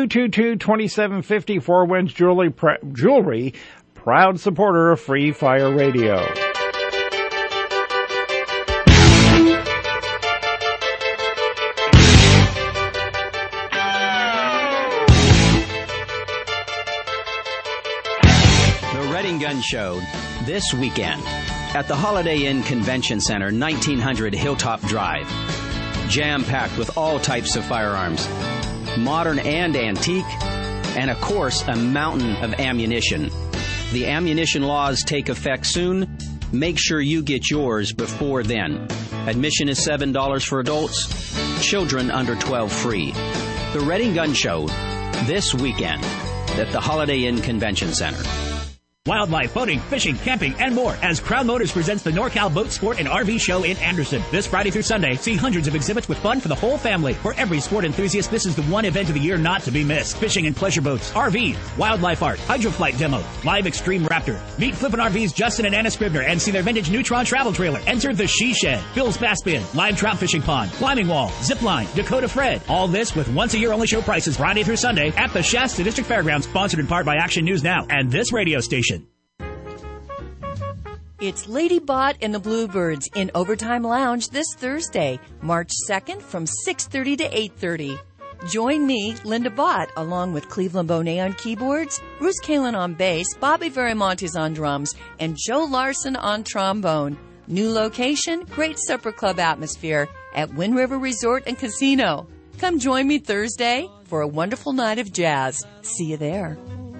222-2750. Four Winds Jewelry, proud supporter of Free Fire Radio. Gun Show this weekend at the Holiday Inn Convention Center, 1900 Hilltop Drive. Jam-packed with all types of firearms, modern and antique, and of course, a mountain of ammunition. The ammunition laws take effect soon. Make sure you get yours before then. Admission is $7 for adults, children under 12 free. The Reading Gun Show this weekend at the Holiday Inn Convention Center. Wildlife, boating, fishing, camping, and more as Crown Motors presents the NorCal Boat Sport and RV Show in Anderson. This Friday through Sunday, see hundreds of exhibits with fun for the whole family. For every sport enthusiast, this is the one event of the year not to be missed. Fishing and pleasure boats, RVs, wildlife art, hydroflight demo, live extreme raptor. Meet Flippin' RV's Justin and Anna Scribner and see their vintage Neutron travel trailer. Enter the She Shed, Phil's Bass Bin, live trout fishing pond, climbing wall, zip line, Dakota Fred. All this with once a year only show prices Friday through Sunday at the Shasta District Fairgrounds, sponsored in part by Action News Now and this radio station. It's Lady Bot and the Bluebirds in Overtime Lounge this Thursday, March 2nd from 6:30 to 8:30. Join me, Linda Bott, along with Cleveland Bonet on keyboards, Bruce Kalin on bass, Bobby Verimontes on drums, and Joe Larson on trombone. New location, great supper club atmosphere at Wind River Resort and Casino. Come join me Thursday for a wonderful night of jazz. See you there.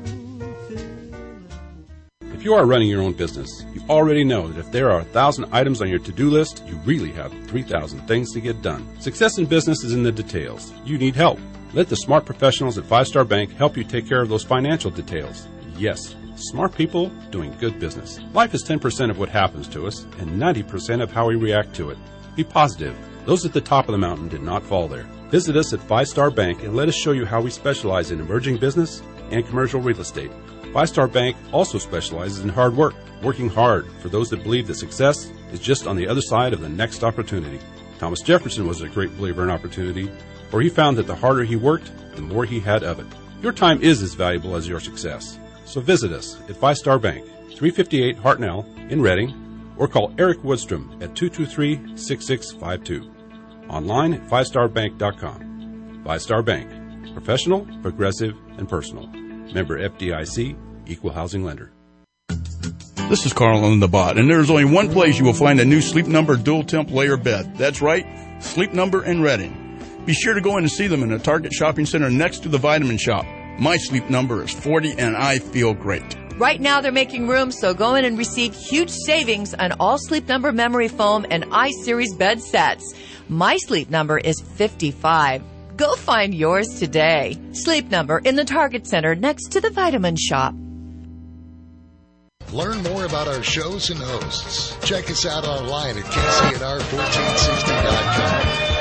If you are running your own business, you already know that if there are 1,000 items on your to-do list, you really have 3,000 things to get done. Success in business is in the details. You need help. Let the smart professionals at 5 Star Bank help you take care of those financial details. Yes, smart people doing good business. Life is 10% of what happens to us and 90% of how we react to it. Be positive. Those at the top of the mountain did not fall there. Visit us at 5 Star Bank and let us show you how we specialize in emerging business and commercial real estate. 5 Star Bank also specializes in hard work, working hard for those that believe that success is just on the other side of the next opportunity. Thomas Jefferson was a great believer in opportunity, for he found that the harder he worked, the more he had of it. Your time is as valuable as your success. So visit us at 5 Star Bank, 358 Hartnell in Reading, or call Eric Woodstrom at 223-6652. Online at 5starbank.com. 5 Star Bank. Professional, progressive, and personal. Member FDIC, Equal Housing Lender. This is Carl on the Bot, and there's only one place you will find a new Sleep Number dual temp layer bed. That's right, Sleep Number in Reading. Be sure to go in and see them in the Target Shopping Center next to the Vitamin Shop. My sleep number is 40 and I feel great. Right now they're making room, so go in and receive huge savings on all Sleep Number memory foam and iSeries bed sets. My Sleep Number is 55. Go find yours today. Sleep Number in the Target Center next to the Vitamin Shop. Learn more about our shows and hosts. Check us out online at KCNR1460.com.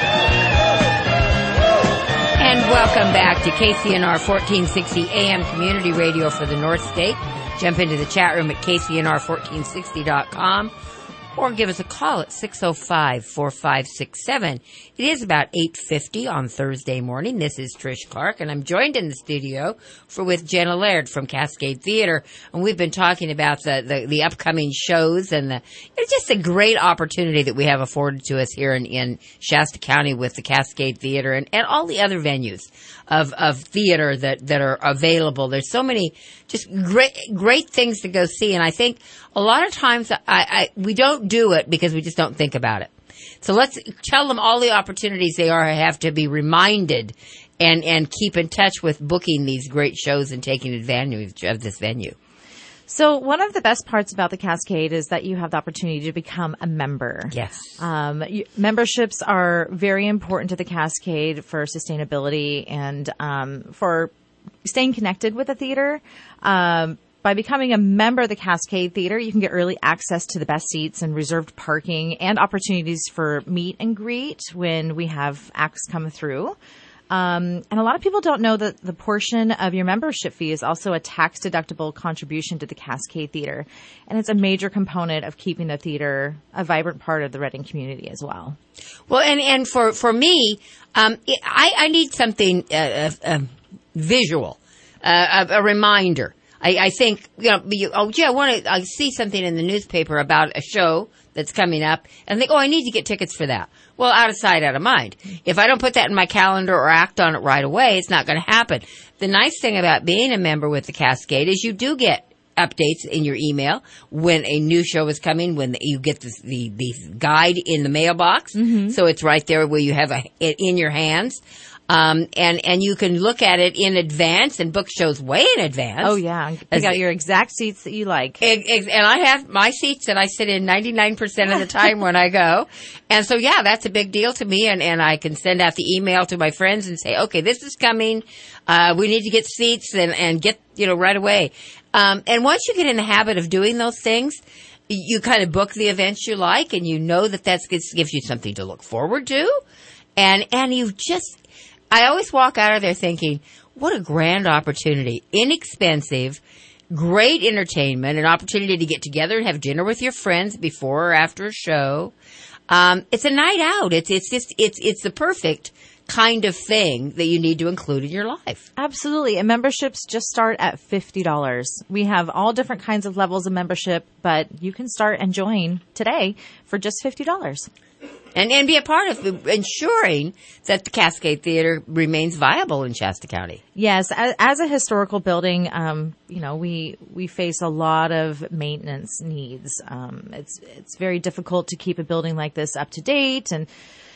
And welcome back to KCNR 1460 AM Community Radio for the North State. Jump into the chat room at KCNR1460.com or give us a call at 605-4567. It is about 8:50 on Thursday morning. This is Trish Clark, and I'm joined in the studio with Jenna Laird from Cascade Theater. And we've been talking about the upcoming shows and just a great opportunity that we have afforded to us here in Shasta County with the Cascade Theater and all the other venues of theater that are available. There's so many just great things to go see, and I think a lot of times we don't do it because we just don't think about it. So let's tell them all the opportunities they have to be reminded and keep in touch with booking these great shows and taking advantage of this venue. So one of the best parts about the Cascade is that you have the opportunity to become a member. Yes. Memberships are very important to the Cascade for sustainability and for staying connected with the theater. By becoming a member of the Cascade Theater, you can get early access to the best seats and reserved parking and opportunities for meet and greet when we have acts come through. And a lot of people don't know that the portion of your membership fee is also a tax-deductible contribution to the Cascade Theater. And it's a major component of keeping the theater a vibrant part of the Reading community as well. Well, and for me, I need something visual, a reminder. I think, I see something in the newspaper about a show that's coming up and think, I need to get tickets for that. Well, out of sight, out of mind. If I don't put that in my calendar or act on it right away, it's not going to happen. The nice thing about being a member with the Cascade is you do get updates in your email when a new show is coming, when you get the guide in the mailbox. Mm-hmm. So it's right there where you have it in your hands. And you can look at it in advance and book shows way in advance. Oh, yeah. Pick out your exact seats that you like. And I have my seats that I sit in 99% of the time when I go. And so, yeah, that's a big deal to me. And I can send out the email to my friends and say, okay, this is coming. We need to get seats and get, right away. And once you get in the habit of doing those things, you kind of book the events you like and you know that gives you something to look forward to. And you just... I always walk out of there thinking, what a grand opportunity. Inexpensive, great entertainment, an opportunity to get together and have dinner with your friends before or after a show. It's a night out. It's the perfect kind of thing that you need to include in your life. Absolutely. And memberships just start at $50. We have all different kinds of levels of membership, but you can start and join today for just $50. And be a part of ensuring that the Cascade Theater remains viable in Shasta County. Yes, as a historical building, we face a lot of maintenance needs. It's very difficult to keep a building like this up to date, and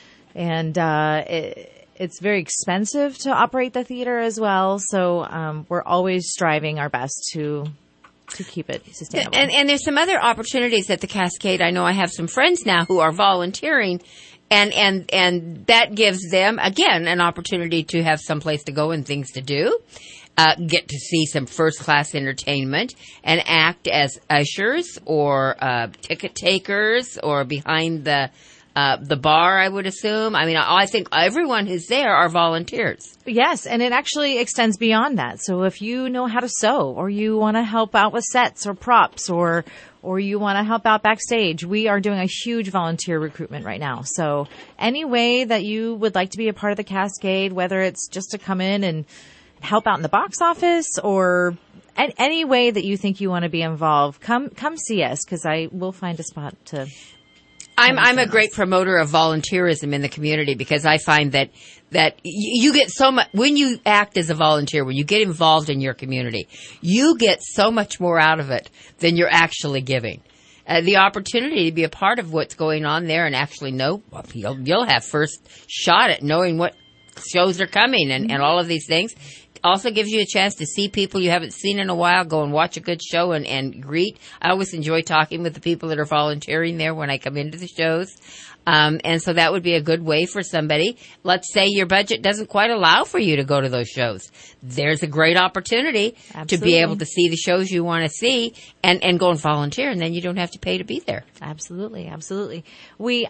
it's very expensive to operate the theater as well. So we're always striving our best to keep it sustainable. And there's some other opportunities at the Cascade. I know I have some friends now who are volunteering, and that gives them, again, an opportunity to have some place to go and things to do, get to see some first-class entertainment, and act as ushers or ticket takers or behind the bar, I would assume. I mean, I think everyone who's there are volunteers. Yes, and it actually extends beyond that. So if you know how to sew, or you want to help out with sets or props, or you want to help out backstage, we are doing a huge volunteer recruitment right now. So any way that you would like to be a part of the Cascade, whether it's just to come in and help out in the box office, or any way that you think you want to be involved, come see us, because I will find a spot to... I'm a great promoter of volunteerism in the community, because I find that you get so much when you act as a volunteer, when you get involved in your community, you get so much more out of it than you're actually giving. The opportunity to be a part of what's going on there and actually know, you'll have first shot at knowing what shows are coming and all of these things. also gives you a chance to see people you haven't seen in a while, go and watch a good show and greet. I always enjoy talking with the people that are volunteering there when I come into the shows. And so that would be a good way for somebody. Let's say your budget doesn't quite allow for you to go to those shows. There's a great opportunity to be able to see the shows you want to see and go and volunteer, and then you don't have to pay to be there. Absolutely, absolutely. We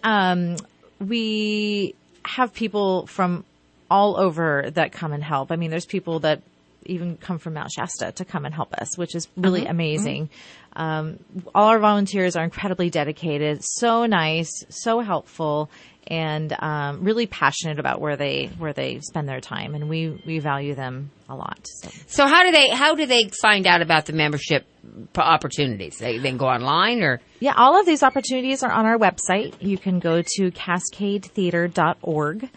have people from all over that come and help. I mean, there's people that even come from Mount Shasta to come and help us, which is really amazing. All our volunteers are incredibly dedicated, so nice, so helpful, and really passionate about where they spend their time, and we value them a lot. So how do they find out about the membership opportunities? They can go online, or all of these opportunities are on our website. You can go to cascadetheater.org.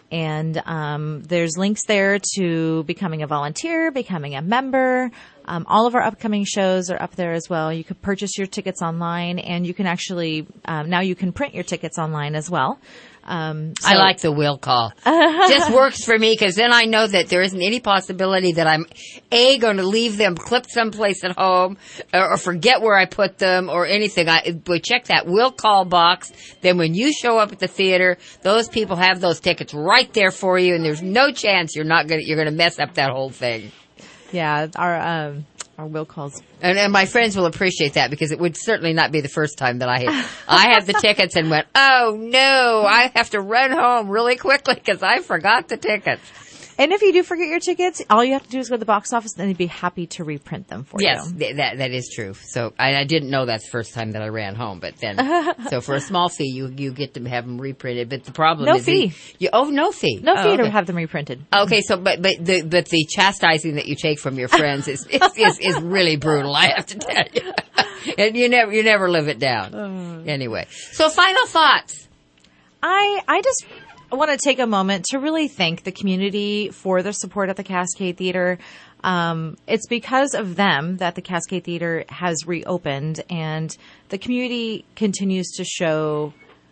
And there's links there to becoming a volunteer, becoming a member. All of our upcoming shows are up there as well. You can purchase your tickets online, and you can actually now you can print your tickets online as well. I like the will call. Just works for me, because then I know that there isn't any possibility that I'm going to leave them clipped someplace at home or forget where I put them or anything. We check that will call box. Then when you show up at the theater, those people have those tickets right there for you, and there's no chance you're going to mess up that whole thing. Yeah, our will calls. And my friends will appreciate that, because it would certainly not be the first time that I had the tickets and went, oh no, I have to run home really quickly because I forgot the tickets. And if you do forget your tickets, all you have to do is go to the box office, and they'd be happy to reprint them for you. Yes, that is true. So I didn't know that's the first time that I ran home, but then so for a small fee, you get to have them reprinted. But the problem is no fee to have them reprinted. Okay, so but the chastising that you take from your friends is really brutal. I have to tell you, and you never live it down. Anyway, so final thoughts. I just want to take a moment to really thank the community for their support at the Cascade Theater. It's because of them that the Cascade Theater has reopened, and the community continues to show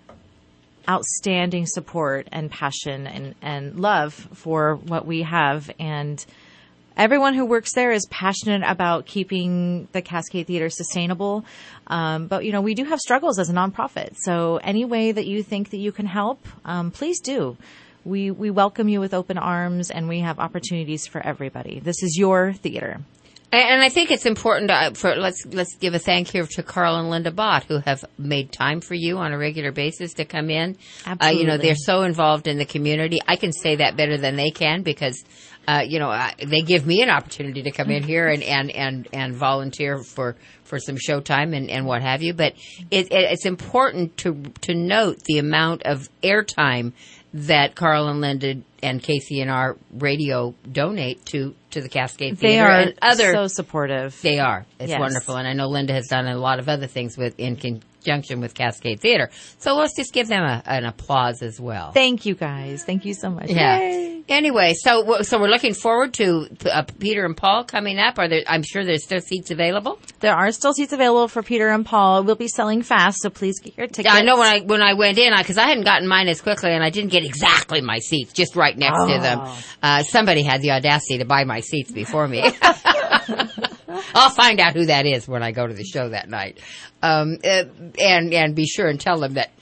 outstanding support and passion and love for what we have. And everyone who works there is passionate about keeping the Cascade Theater sustainable. But, we do have struggles as a nonprofit. So any way that you think that you can help, please do. We welcome you with open arms, and we have opportunities for everybody. This is your theater. And I think it's important let's give a thank you to Carl and Linda Bott, who have made time for you on a regular basis to come in. Absolutely. They're so involved in the community. I can say that better than they can, because they give me an opportunity to come in here and volunteer for some showtime and what have you. But it's important to note the amount of airtime that Carl and Linda and KCNR Radio donate to the Cascade Theater. They are so supportive. They are. It's wonderful. And I know Linda has done a lot of other things in conjunction with Cascade Theater. So let's just give them an applause as well. Thank you, guys. Thank you so much. Yeah. Yay. Anyway, so we're looking forward to Peter and Paul coming up. I'm sure there's still seats available. There are still seats available for Peter and Paul. We'll be selling fast, so please get your tickets. Yeah, I know when I went in, because I hadn't gotten mine as quickly, and I didn't get exactly my seats, just right next to them. Somebody had the audacity to buy my seats before me. I'll find out who that is when I go to the show that night, and be sure and tell them that.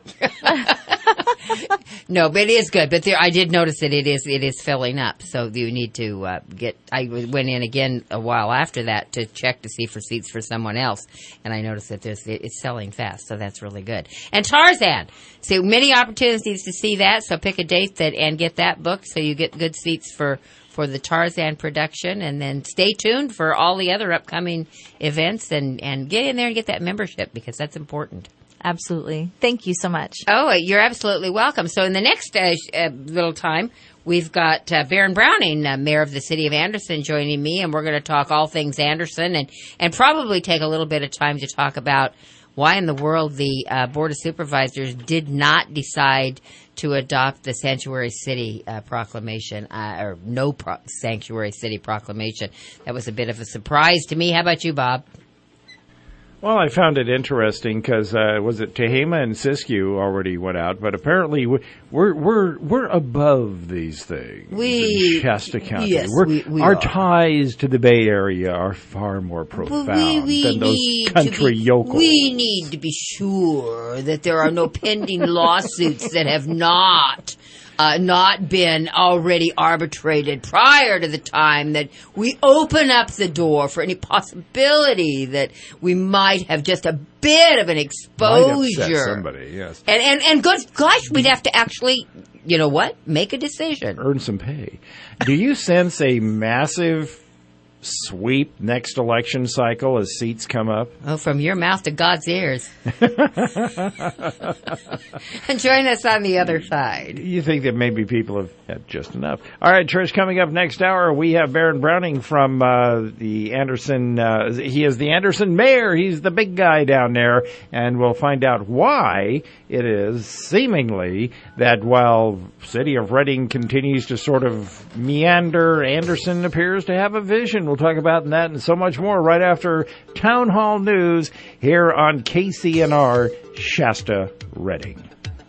No, but it is good. But I did notice that it is filling up. So you need to get. I went in again a while after that to check to see for seats for someone else, and I noticed that it's selling fast. So that's really good. And Tarzan, so many opportunities to see that. So pick a date and get that booked, so you get good seats for the Tarzan production, and then stay tuned for all the other upcoming events and get in there and get that membership, because that's important. Absolutely. Thank you so much. Oh, you're absolutely welcome. So in the next little time, we've got Baron Browning, Mayor of the City of Anderson, joining me, and we're going to talk all things Anderson and probably take a little bit of time to talk about why in the world the Board of Supervisors did not decide to adopt the Sanctuary City proclamation, or no Sanctuary City proclamation. That was a bit of a surprise to me. How about you, Bob? Well, I found it interesting because was it Tehama and Siskiyou already went out, but apparently we're above these things. In Shasta County, yes, we our are. ties to the Bay Area are far more profound than those country yokels. We need to be sure that there are no pending lawsuits that have not been already arbitrated prior to the time that we open up the door for any possibility that we might have just a bit of an exposure. Might upset somebody, yes. And gosh, we'd have to actually, you know what, make a decision. Earn some pay. Do you sense a massive sweep next election cycle as seats come up? Oh, from your mouth to God's ears. And join us on the other side. You think that maybe people have had just enough. All right, Trish, coming up next hour, we have Baron Browning from the Anderson. He is the Anderson mayor. He's the big guy down there. And we'll find out why it is seemingly that while City of Reading continues to sort of meander, Anderson appears to have a vision. We'll talk about that and so much more right after Town Hall News here on KCNR Shasta Reading.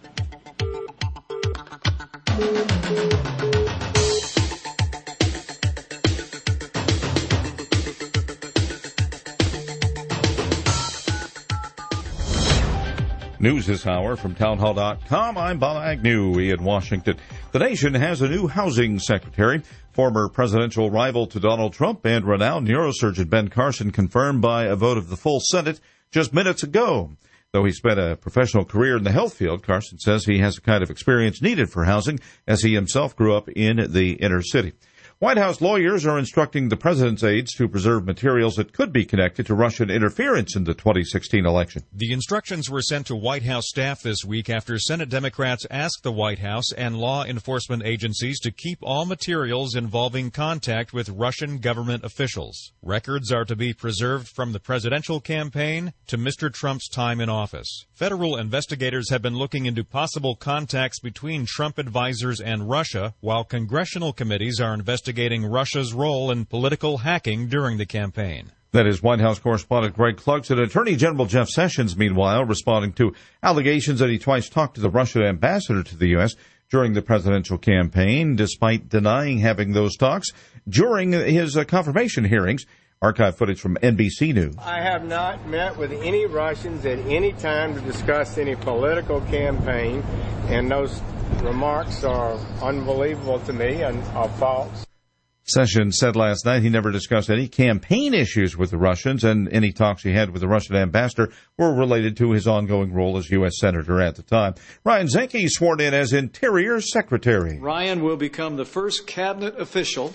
News this hour from townhall.com. I'm Bob Agnew in Washington. The nation has a new housing secretary. Former presidential rival to Donald Trump and renowned neurosurgeon Ben Carson confirmed by a vote of the full Senate just minutes ago. Though he spent a professional career in the health field, Carson says he has the kind of experience needed for housing as he himself grew up in the inner city. White House lawyers are instructing the president's aides to preserve materials that could be connected to Russian interference in the 2016 election. The instructions were sent to White House staff this week after Senate Democrats asked the White House and law enforcement agencies to keep all materials involving contact with Russian government officials. Records are to be preserved from the presidential campaign to Mr. Trump's time in office. Federal investigators have been looking into possible contacts between Trump advisors and Russia, while congressional committees are investigating Russia's role in political hacking during the campaign. That is White House correspondent Greg Clugston. Attorney General Jeff Sessions, meanwhile, responding to allegations that he twice talked to the Russian ambassador to the U.S. during the presidential campaign, despite denying having those talks during his confirmation hearings. Archive footage from NBC News. I have not met with any Russians at any time to discuss any political campaign, and those remarks are unbelievable to me and are false. Sessions said last night he never discussed any campaign issues with the Russians, and any talks he had with the Russian ambassador were related to his ongoing role as U.S. Senator at the time. Ryan Zinke sworn in as Interior Secretary. Ryan will become the first cabinet official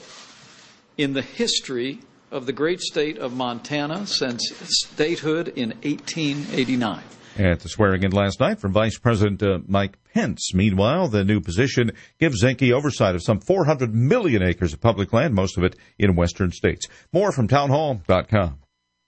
in the history of the great state of Montana since statehood in 1889. At the swearing-in last night from Vice President Mike Pence. Meanwhile, the new position gives Zinke oversight of some 400 million acres of public land, most of it in western states. More from townhall.com.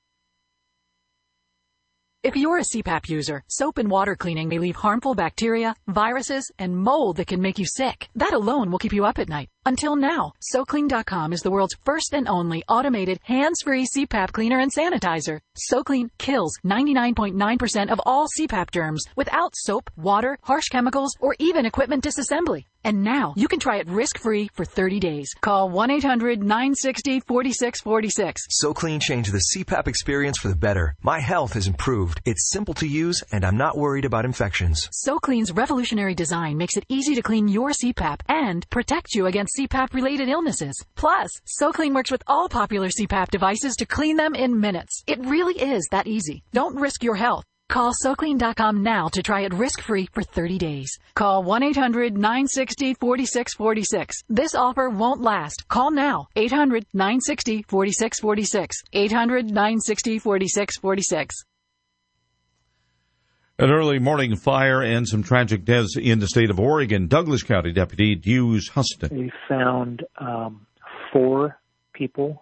If you're a CPAP user, soap and water cleaning may leave harmful bacteria, viruses, and mold that can make you sick. That alone will keep you up at night. Until now, SoClean.com is the world's first and only automated, hands-free CPAP cleaner and sanitizer. SoClean kills 99.9% of all CPAP germs without soap, water, harsh chemicals, or even equipment disassembly. And now, you can try it risk-free for 30 days. Call 1-800-960-4646. SoClean changed the CPAP experience for the better. My health has improved. It's simple to use, and I'm not worried about infections. SoClean's revolutionary design makes it easy to clean your CPAP and protect you against CPAP-related illnesses. Plus, SoClean works with all popular CPAP devices to clean them in minutes. It really is that easy. Don't risk your health. Call SoClean.com now to try it risk-free for 30 days. Call 1-800-960-4646. This offer won't last. Call now. 800-960-4646. 800-960-4646. An early morning fire and some tragic deaths in the state of Oregon. Douglas County Deputy Hughes Huston. We found 4 people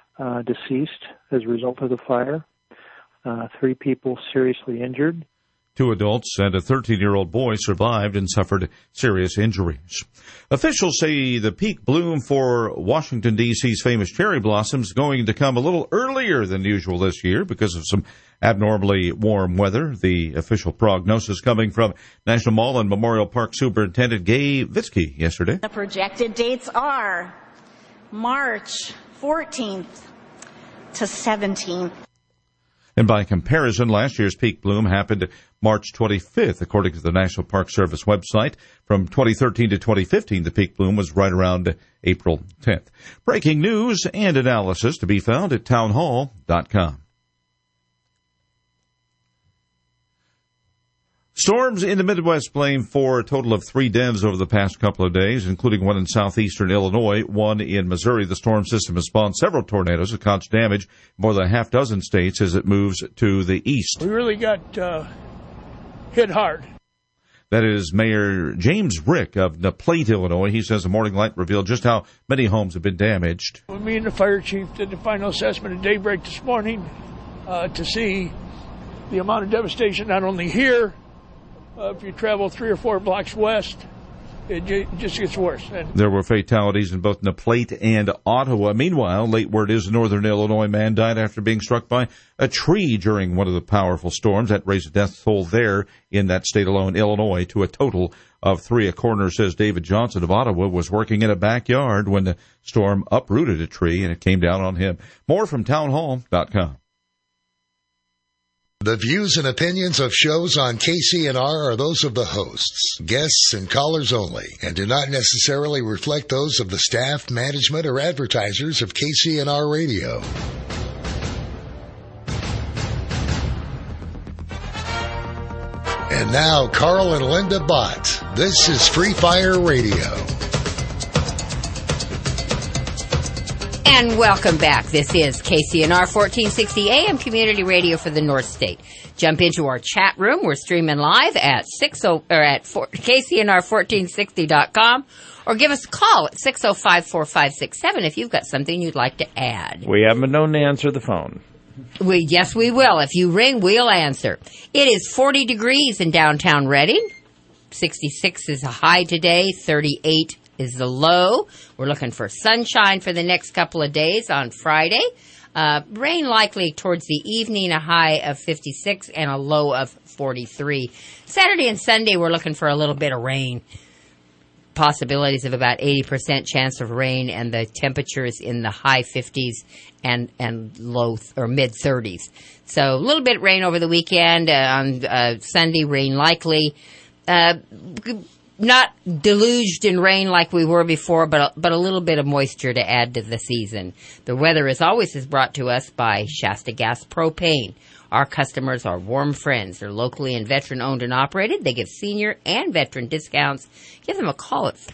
deceased as a result of the fire. 3 people seriously injured. 2 adults and a 13-year-old boy survived and suffered serious injuries. Officials say the peak bloom for Washington, D.C.'s famous cherry blossoms is going to come a little earlier than usual this year because of some abnormally warm weather. The official prognosis coming from National Mall and Memorial Park Superintendent Gay Vitsky yesterday. The projected dates are March 14th to 17th. And by comparison, last year's peak bloom happened March 25th, according to the National Park Service website. From 2013 to 2015, the peak bloom was right around April 10th. Breaking news and analysis to be found at townhall.com. Storms in the Midwest blame for a total of 3 deaths over the past couple of days, including one in southeastern Illinois, one in Missouri. The storm system has spawned several tornadoes that caused damage in more than a half dozen states as it moves to the east. We really got hit hard. That is Mayor James Rick of Naplate, Illinois. He says the morning light revealed just how many homes have been damaged. Me and the fire chief did the final assessment at daybreak this morning to see the amount of devastation not only here. If you travel 3 or 4 blocks west, it just gets worse. And there were fatalities in both Naplate and Ottawa. Meanwhile, late word is a northern Illinois man died after being struck by a tree during one of the powerful storms. That raised the death toll there in that state alone, Illinois, to a total of 3. A coroner says David Johnson of Ottawa was working in a backyard when the storm uprooted a tree and it came down on him. More from townhall.com. The views and opinions of shows on KCNR are those of the hosts, guests, and callers only, and do not necessarily reflect those of the staff, management, or advertisers of KCNR Radio. And now, Carl and Linda Bott. This is Free Fire Radio. And welcome back. This is KCNR 1460 AM Community Radio for the North State. Jump into our chat room. We're streaming live at KCNR1460.com, or give us a call at 605-4567 if you've got something you'd like to add. We haven't been known to answer the phone. Yes, we will. If you ring, we'll answer. It is 40 degrees in downtown Reading. 66 is a high today. 38 is the low. We're looking for sunshine for the next couple of days on Friday. Rain likely towards the evening, a high of 56 and a low of 43. Saturday and Sunday, we're looking for a little bit of rain. Possibilities of about 80% chance of rain, and the temperatures in the high 50s and low or mid 30s. So a little bit of rain over the weekend. On Sunday, rain likely. Not deluged in rain like we were before, but a little bit of moisture to add to the season. The weather, as always, is brought to us by Shasta Gas Propane. Our customers are warm friends. They're locally and veteran-owned and operated. They give senior and veteran discounts. Give them a call at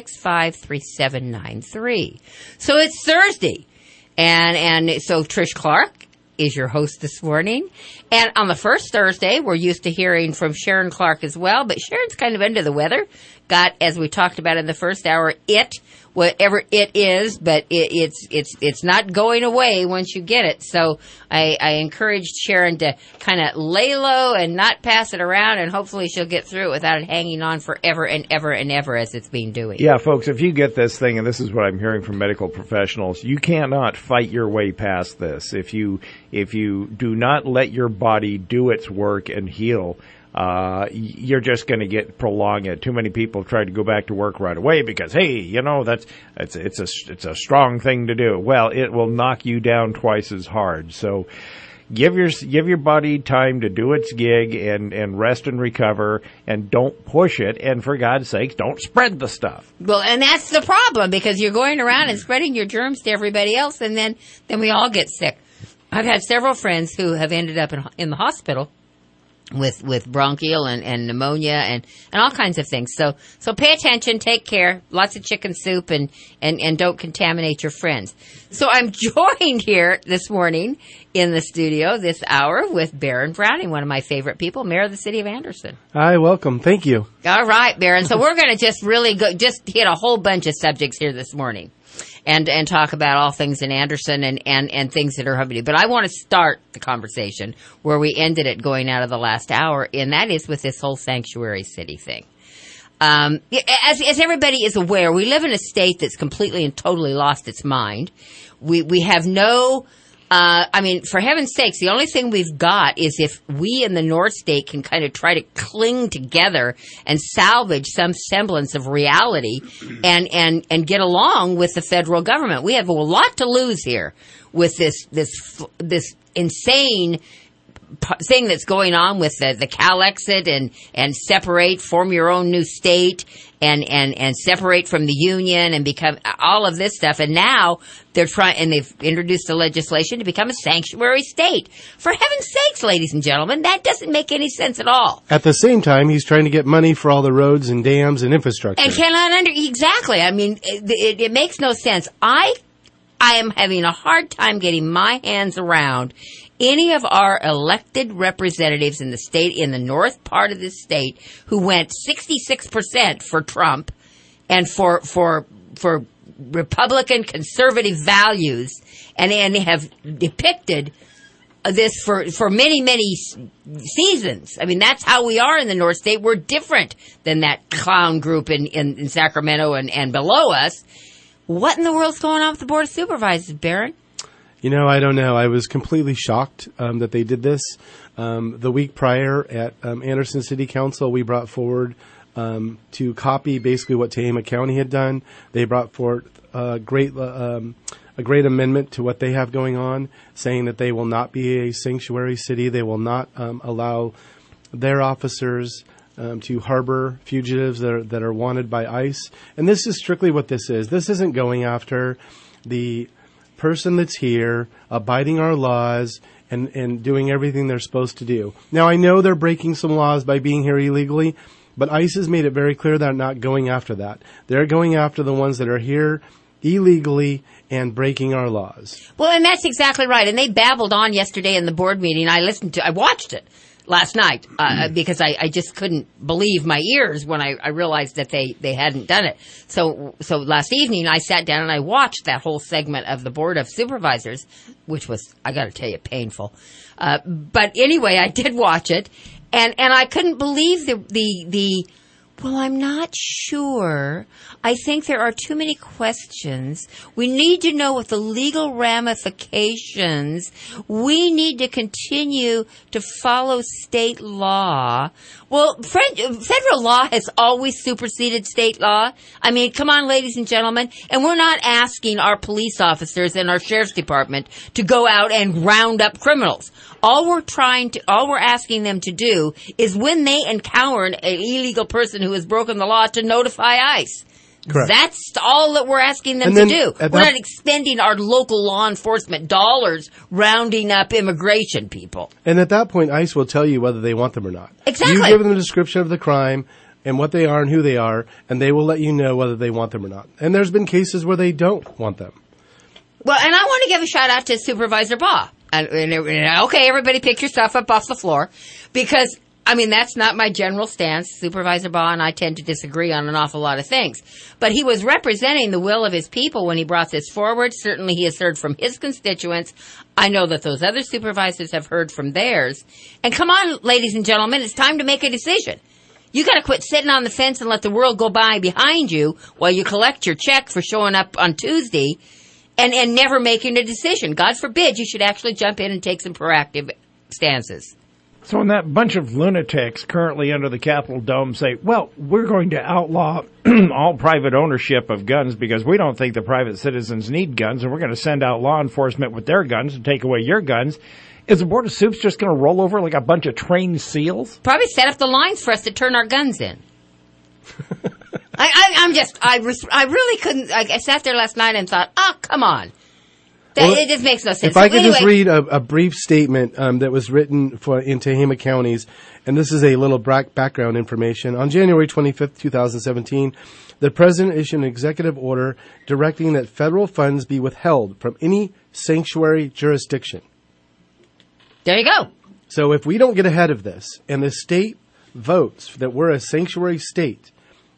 365-3793. So it's Thursday, and so Trish Clark is your host this morning. And on the first Thursday, we're used to hearing from Sharon Clark as well, but Sharon's kind of under the weather. Got, as we talked about in the first hour, whatever it is, but it's not going away once you get it. So I encouraged Sharon to kind of lay low and not pass it around, and hopefully she'll get through it without it hanging on forever and ever and ever as it's been doing. Yeah, folks, if you get this thing, and this is what I'm hearing from medical professionals, you cannot fight your way past this. If you do not let your body do its work and heal, you're just going to prolong it. Too many people try to go back to work right away because, hey, it's a strong thing to do. Well, it will knock you down twice as hard. So give your body time to do its gig and rest and recover, and don't push it. And for God's sakes, don't spread the stuff. Well, and that's the problem, because you're going around and spreading your germs to everybody else, and then we all get sick. I've had several friends who have ended up in the hospital with bronchial and pneumonia and all kinds of things. So pay attention, take care, lots of chicken soup, and don't contaminate your friends. So I'm joined here this morning in the studio this hour with Barron Browning, one of my favorite people, Mayor of the City of Anderson. Hi, welcome. Thank you. All right, Barron. So we're going to just really just hit a whole bunch of subjects here this morning. and talk about all things in Anderson and things that are happening. But I want to start the conversation where we ended it going out of the last hour, and that is with this whole sanctuary city thing. As everybody is aware, we live in a state that's completely and totally lost its mind. We have no, for heaven's sakes, the only thing we've got is if we in the North State can kind of try to cling together and salvage some semblance of reality and get along with the federal government. We have a lot to lose here with this insane thing that's going on with the Cal exit and separate, form your own new state and separate from the union and become all of this stuff. And now they're trying, and they've introduced the legislation to become a sanctuary state. For heaven's sakes, ladies and gentlemen, that doesn't make any sense at all. At the same time, he's trying to get money for all the roads and dams and infrastructure. And cannot exactly. I mean, it makes no sense. I am having a hard time getting my hands around any of our elected representatives in the state, in the north part of this state, who went 66% for Trump and for Republican conservative values and have depicted this for many, many seasons. I mean, that's how we are in the North State. We're different than that clown group in Sacramento and below us. What in the world's going on with the Board of Supervisors, Barron? You know, I don't know. I was completely shocked that they did this. The week prior at Anderson City Council, we brought forward to copy basically what Tehama County had done. They brought forward a great amendment to what they have going on, saying that they will not be a sanctuary city. They will not allow their officers to harbor fugitives that are wanted by ICE. And this is strictly what this is. This isn't going after the person that's here, abiding our laws, and doing everything they're supposed to do. Now, I know they're breaking some laws by being here illegally, but ICE has made it very clear they're not going after that. They're going after the ones that are here illegally and breaking our laws. Well, and that's exactly right. And they babbled on yesterday in the board meeting. I watched it last night because I just couldn't believe my ears when I realized that they hadn't done it. So last evening I sat down and I watched that whole segment of the Board of Supervisors, which was, I got to tell you, painful. But anyway, I did watch it, and I couldn't believe the well, I'm not sure. I think there are too many questions. We need to know what the legal ramifications. We need to continue to follow state law. Well, federal law has always superseded state law. I mean, come on, ladies and gentlemen. And we're not asking our police officers and our sheriff's department to go out and round up criminals. All we're asking them to do is when they encounter an illegal person who has broken the law to notify ICE. Correct. That's all that we're asking them to do. We're not expending our local law enforcement dollars rounding up immigration people. And at that point, ICE will tell you whether they want them or not. Exactly. You give them a description of the crime and what they are and who they are, and they will let you know whether they want them or not. And there's been cases where they don't want them. Well, and I want to give a shout out to Supervisor Baugh. Okay, everybody pick your stuff up off the floor, because I mean, that's not my general stance. Supervisor Baugh and I tend to disagree on an awful lot of things. But he was representing the will of his people when he brought this forward. Certainly he has heard from his constituents. I know that those other supervisors have heard from theirs. And come on, ladies and gentlemen, it's time to make a decision. You got to quit sitting on the fence and let the world go by behind you while you collect your check for showing up on Tuesday and never making a decision. God forbid you should actually jump in and take some proactive stances. So when that bunch of lunatics currently under the Capitol Dome say, well, we're going to outlaw all private ownership of guns because we don't think the private citizens need guns, and we're going to send out law enforcement with their guns and take away your guns, is the Board of Soups just going to roll over like a bunch of trained seals? Probably set up the lines for us to turn our guns in. I really couldn't. I sat there last night and thought, oh, come on. It just makes no sense. If I could just read a brief statement that was written in Tehama Counties, and this is a little background information. On January 25th, 2017, the President issued an executive order directing that federal funds be withheld from any sanctuary jurisdiction. There you go. So if we don't get ahead of this, and the state votes that we're a sanctuary state,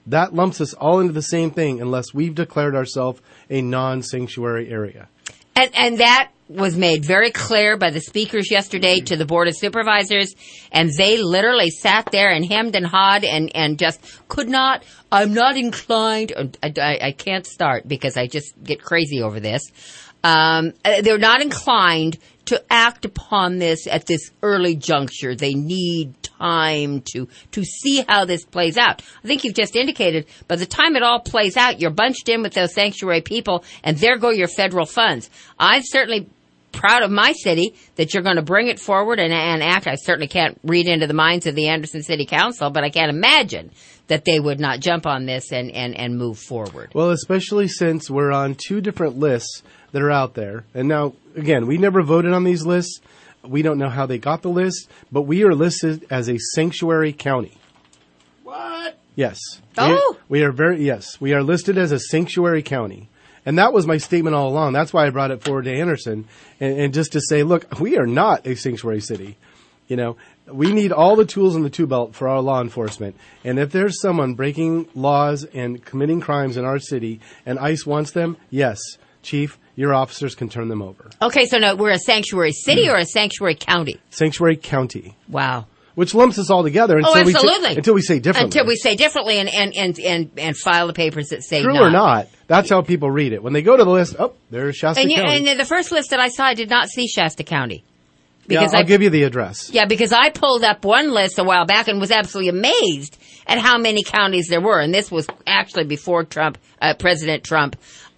That lumps us all into the same thing unless we've declared ourselves a non-sanctuary area. And that was made very clear by the speakers yesterday to the Board of Supervisors, and they literally sat there and hemmed and hawed and just could not, I'm not inclined, I can't start because I just get crazy over this. They're not inclined to act upon this at this early juncture. They need time to see how this plays out. I think you've just indicated, by the time it all plays out, you're bunched in with those sanctuary people, and there go your federal funds. I'm certainly proud of my city that you're going to bring it forward and act. I certainly can't read into the minds of the Anderson City Council, but I can't imagine that they would not jump on this and move forward. Well, especially since we're on two different lists that are out there. And now, again, we never voted on these lists. We don't know how they got the list, but we are listed as a sanctuary county. What? Yes. Oh! We are listed as a sanctuary county. And that was my statement all along. That's why I brought it forward to Anderson. And just to say, look, we are not a sanctuary city. You know, we need all the tools in the tool belt for our law enforcement. And if there's someone breaking laws and committing crimes in our city and ICE wants them, yes, Chief, your officers can turn them over. Okay, so no, we're a sanctuary city or a sanctuary county? Sanctuary county. Wow. Which lumps us all together until absolutely. we say differently. Until we say differently and file the papers that say True not. or not, that's how people read it. When they go to the list, there's Shasta County. And the first list that I saw, I did not see Shasta County. Because I'll give you the address. Yeah, because I pulled up one list a while back and was absolutely amazed at how many counties there were. And this was actually before President Trump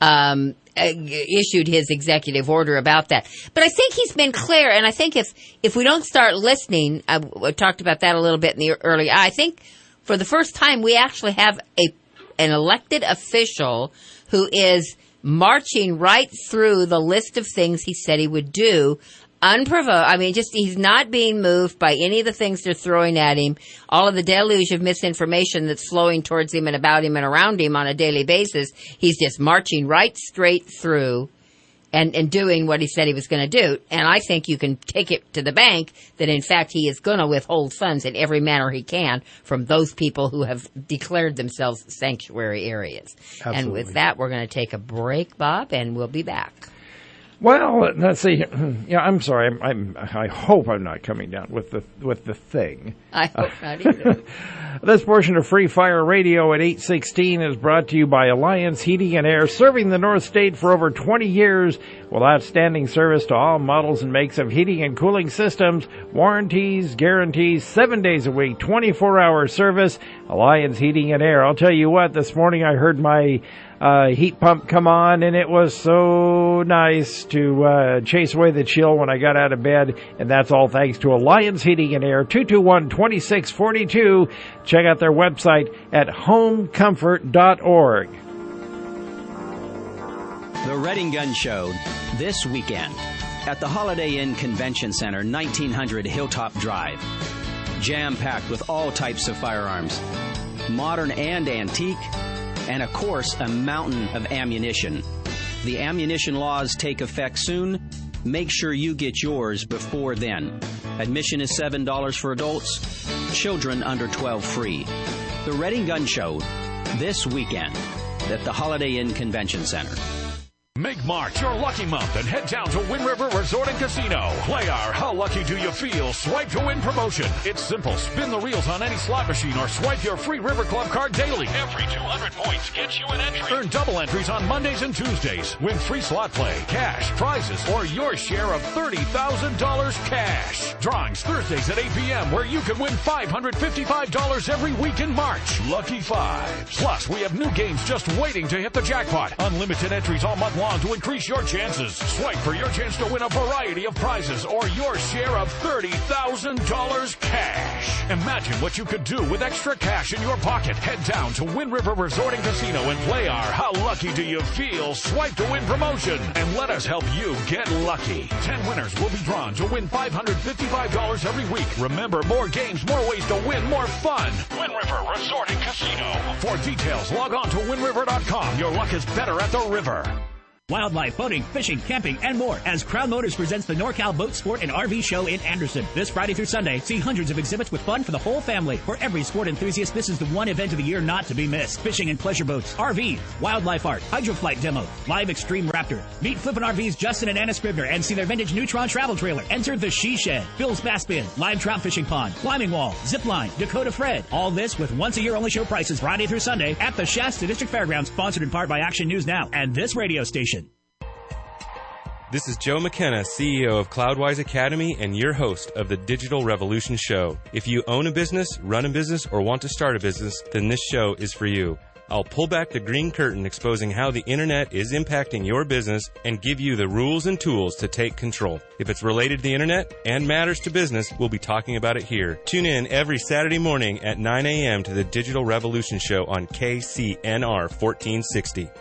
issued his executive order about that. But I think he's been clear, and I think if we don't start listening, I talked about that a little bit in the early. I think for the first time we actually have an elected official who is marching right through the list of things he said he would do. Unprovoked. I mean, he's not being moved by any of the things they're throwing at him. All of the deluge of misinformation that's flowing towards him and about him and around him on a daily basis. He's just marching right straight through and doing what he said he was going to do. And I think you can take it to the bank that, in fact, he is going to withhold funds in every manner he can from those people who have declared themselves sanctuary areas. Absolutely. And with that, we're going to take a break, Bob, and we'll be back. Well, let's see. Yeah, I'm sorry. I hope I'm not coming down with the thing. I hope not either. This portion of Free Fire Radio at 8:16 is brought to you by Alliance Heating and Air, serving the North State for over 20 years with outstanding service to all models and makes of heating and cooling systems, warranties, guarantees, 7 days a week, 24-hour service. Alliance Heating and Air. I'll tell you what. This morning I heard my heat pump come on, and it was so nice to chase away the chill when I got out of bed, and that's all thanks to Alliance Heating and Air, 221-2642. Check out their website at homecomfort.org. The Reading Gun Show this weekend at the Holiday Inn Convention Center, 1900 Hilltop Drive. Jam-packed with all types of firearms, modern and antique, and, of course, a mountain of ammunition. The ammunition laws take effect soon. Make sure you get yours before then. Admission is $7 for adults. Children under 12 free. The Reading Gun Show this weekend at the Holiday Inn Convention Center. Make March your lucky month and head down to Wind River Resort and Casino. Play our How Lucky Do You Feel Swipe to Win promotion. It's simple. Spin the reels on any slot machine or swipe your free River Club card daily. Every 200 points gets you an entry. Earn double entries on Mondays and Tuesdays. Win free slot play, cash, prizes, or your share of $30,000 cash. Drawings Thursdays at 8 p.m. where you can win $555 every week in March. Lucky Fives. Plus, we have new games just waiting to hit the jackpot. Unlimited entries all month long to increase your chances. Swipe for your chance to win a variety of prizes or your share of $30,000 cash. Imagine what you could do with extra cash in your pocket. Head down to Wind River Resort and Casino and play our How Lucky Do You Feel Swipe to Win promotion. And let us help you get lucky. 10 winners will be drawn to win $555 every week. Remember, more games, more ways to win, more fun. Wind River Resort and Casino. For details, log on to windriver.com. Your luck is better at the river. Wildlife, boating, fishing, camping, and more as Crown Motors presents the NorCal Boat Sport and RV Show in Anderson. This Friday through Sunday, see hundreds of exhibits with fun for the whole family. For every sport enthusiast, this is the one event of the year not to be missed. Fishing and pleasure boats, RVs, wildlife art, hydroflight demos, live extreme raptor. Meet Flippin' RV's Justin and Anna Scribner and see their vintage Neutron travel trailer. Enter the She Shed, Bill's Bass Bin, live trout fishing pond, climbing wall, zip line, Dakota Fred. All this with once a year only show prices Friday through Sunday at the Shasta District Fairgrounds, sponsored in part by Action News Now and this radio station. This is Joe McKenna, CEO of Cloudwise Academy and your host of the Digital Revolution Show. If you own a business, run a business, or want to start a business, then this show is for you. I'll pull back the green curtain exposing how the internet is impacting your business and give you the rules and tools to take control. If it's related to the internet and matters to business, we'll be talking about it here. Tune in every Saturday morning at 9 a.m. to the Digital Revolution Show on KCNR 1460.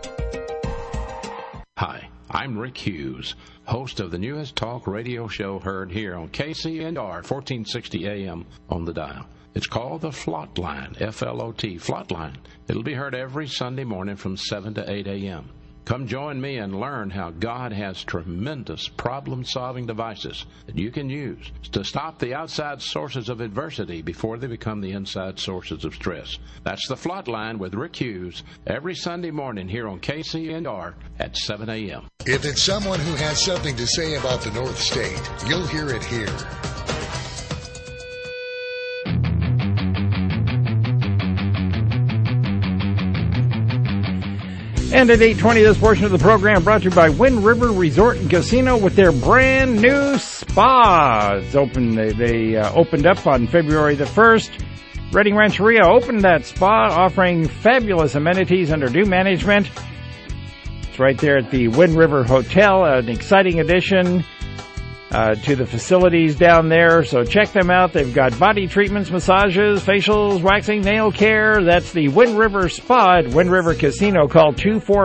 Hi. I'm Rick Hughes, host of the newest talk radio show heard here on KCNR 1460 AM on the dial. It's called the Flot Line, F-L-O-T, Flot Line. It'll be heard every Sunday morning from 7 to 8 a.m. Come join me and learn how God has tremendous problem-solving devices that you can use to stop the outside sources of adversity before they become the inside sources of stress. That's the Flot Line with Rick Hughes every Sunday morning here on KCNR at 7 a.m. If it's someone who has something to say about the North State, you'll hear it here. And at 8:20, this portion of the program brought to you by Wind River Resort and Casino with their brand new spa. It's open. They opened up on February the 1st. Redding Rancheria opened that spa, offering fabulous amenities under new management. It's right there at the Wind River Hotel, an exciting addition to the facilities down there. So check them out. They've got body treatments, massages, facials, waxing, nail care. That's the Wind River Spa at Wind River Casino. Call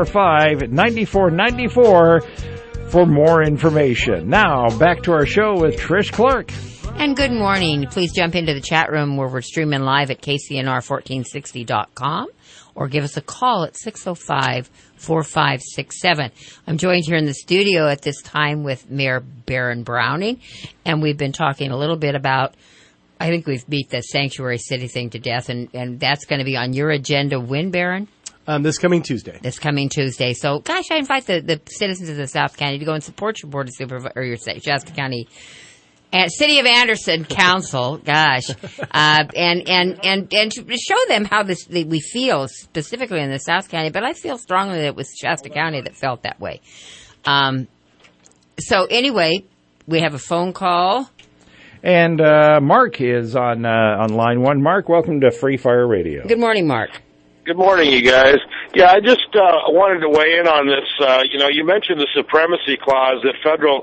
245-9494 for more information. Now, back to our show with Trish Clark. And good morning. Please jump into the chat room where we're streaming live at KCNR1460.com or give us a call at 605-4567. I'm joined here in the studio at this time with Mayor Barron Browning, and we've been talking a little bit about, I think we've beat the sanctuary city thing to death, and that's going to be on your agenda when, Barron? This coming Tuesday. This coming Tuesday. So, gosh, I invite the citizens of the South County to go and support your Board of Supervisors, or your Shasta County City of Anderson Council, gosh, and to show them how we feel specifically in the South County, but I feel strongly that it was Shasta County that felt that way. So anyway, we have a phone call. And Mark is on line one. Mark, welcome to Free Fire Radio. Good morning, Mark. Good morning, you guys. Yeah, I just wanted to weigh in on this. You mentioned the supremacy clause that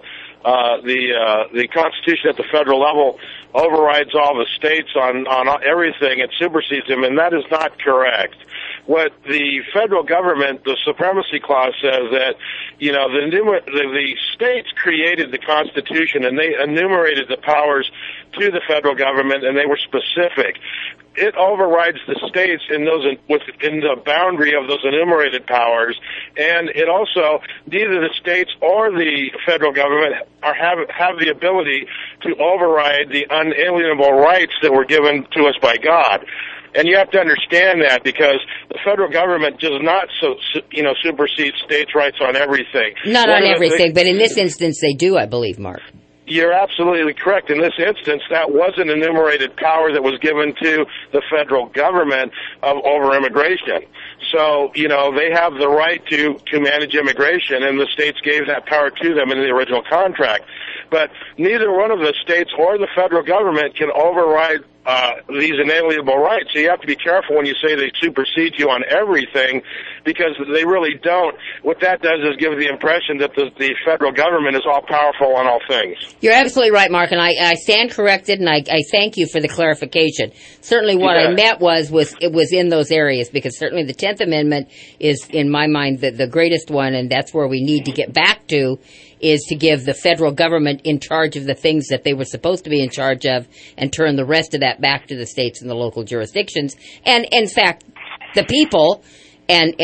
the Constitution at the federal level overrides all the states on everything. It supersedes them, and that is not correct. What the federal government, the supremacy clause says that, the states created the Constitution and they enumerated the powers to the federal government, and they were specific. It overrides the states in within the boundary of those enumerated powers, and it also, neither the states or the federal government have the ability to override the unalienable rights that were given to us by God. And you have to understand that, because the federal government does not supersede states' rights on everything. Not on everything, but in this instance they do, I believe, Mark. You're absolutely correct. In this instance, that was an enumerated power that was given to the federal government over immigration. So, they have the right to manage immigration, and the states gave that power to them in the original contract. But neither one of the states or the federal government can override these inalienable rights. So you have to be careful when you say they supersede you on everything, because they really don't. What that does is give the impression that the federal government is all powerful on all things. You're absolutely right, Mark, and I stand corrected, and I thank you for the clarification. Certainly what I meant was it was in those areas, because certainly the 10th Amendment is, in my mind, the greatest one, and that's where we need to get back to, is to give the federal government in charge of the things that they were supposed to be in charge of and turn the rest of that back to the states and the local jurisdictions. And, in fact, the people and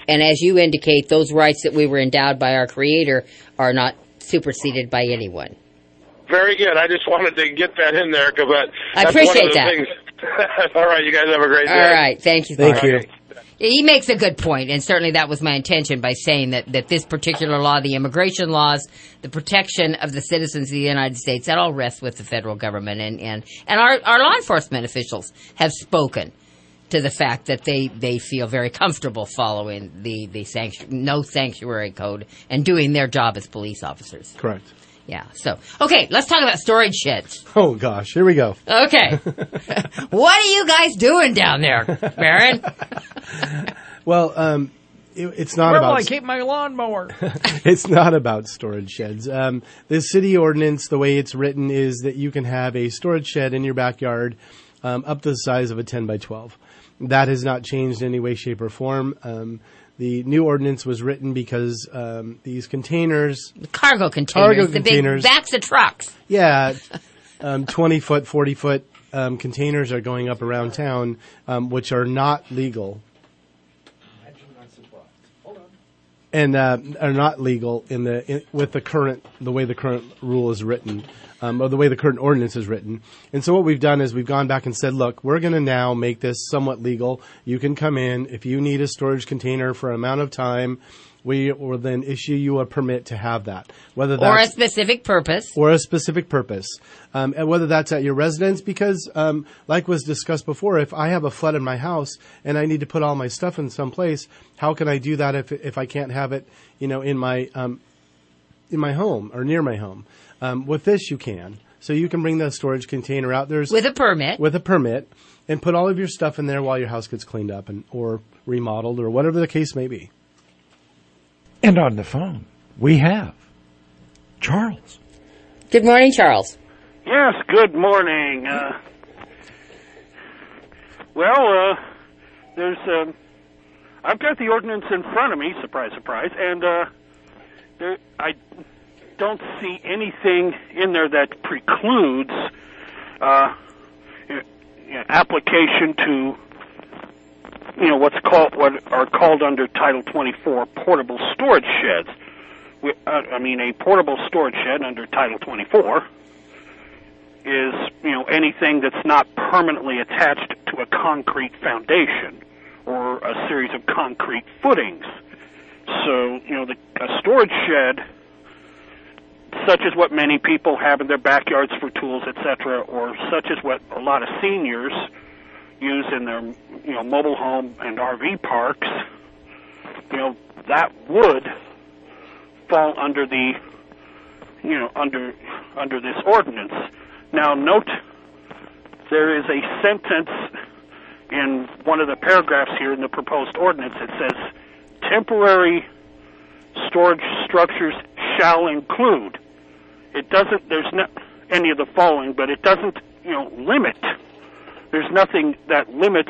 And as you indicate, those rights that we were endowed by our Creator are not superseded by anyone. Very good. I just wanted to get that in there because I appreciate that. Things. All right, you guys have a great day. All right, thank you. Thank you. He makes a good point, and certainly that was my intention by saying that this particular law, the immigration laws, the protection of the citizens of the United States, that all rests with the federal government, and our law enforcement officials have spoken to the fact that they feel very comfortable following the no sanctuary code and doing their job as police officers. Correct. Yeah. So, okay, let's talk about storage sheds. Oh, gosh. Here we go. Okay. What are you guys doing down there, Baron? Well, it's not Where about... will I keep my lawnmower? It's not about storage sheds. The city ordinance, the way it's written, is that you can have a storage shed in your backyard up to the size of a 10 by 12. That has not changed in any way, shape, or form. The new ordinance was written because these containers... The cargo containers. The big backs of trucks. Yeah. 20-foot, 40-foot containers are going up around town, which are not legal. And are not legal with the way the current rule is written, or the way the current ordinance is written. And so what we've done is we've gone back and said, look, we're going to now make this somewhat legal. You can come in. If you need a storage container for an amount of time, we will then issue you a permit to have that. Whether that's, or a specific purpose. Or a specific purpose. And whether that's at your residence, because like was discussed before, if I have a flood in my house and I need to put all my stuff in some place, how can I do that if I can't have it, in my home or near my home? With this, you can. So you can bring the storage container out. With a permit. With a permit, and put all of your stuff in there while your house gets cleaned up or remodeled or whatever the case may be. And on the phone, we have Charles. Good morning, Charles. Yes, good morning. I've got the ordinance in front of me, surprise, surprise, and I don't see anything in there that precludes application to what are called under Title 24 portable storage sheds. A portable storage shed under Title 24 is anything that's not permanently attached to a concrete foundation or a series of concrete footings. So a storage shed, such as what many people have in their backyards for tools, etc., or such as what a lot of seniors use in their mobile home and RV parks, that would fall under the under this ordinance. Now note there is a sentence in one of the paragraphs here in the proposed ordinance. It says temporary storage structures shall include. It doesn't, there's not any of the following, but it doesn't limit. There's nothing that limits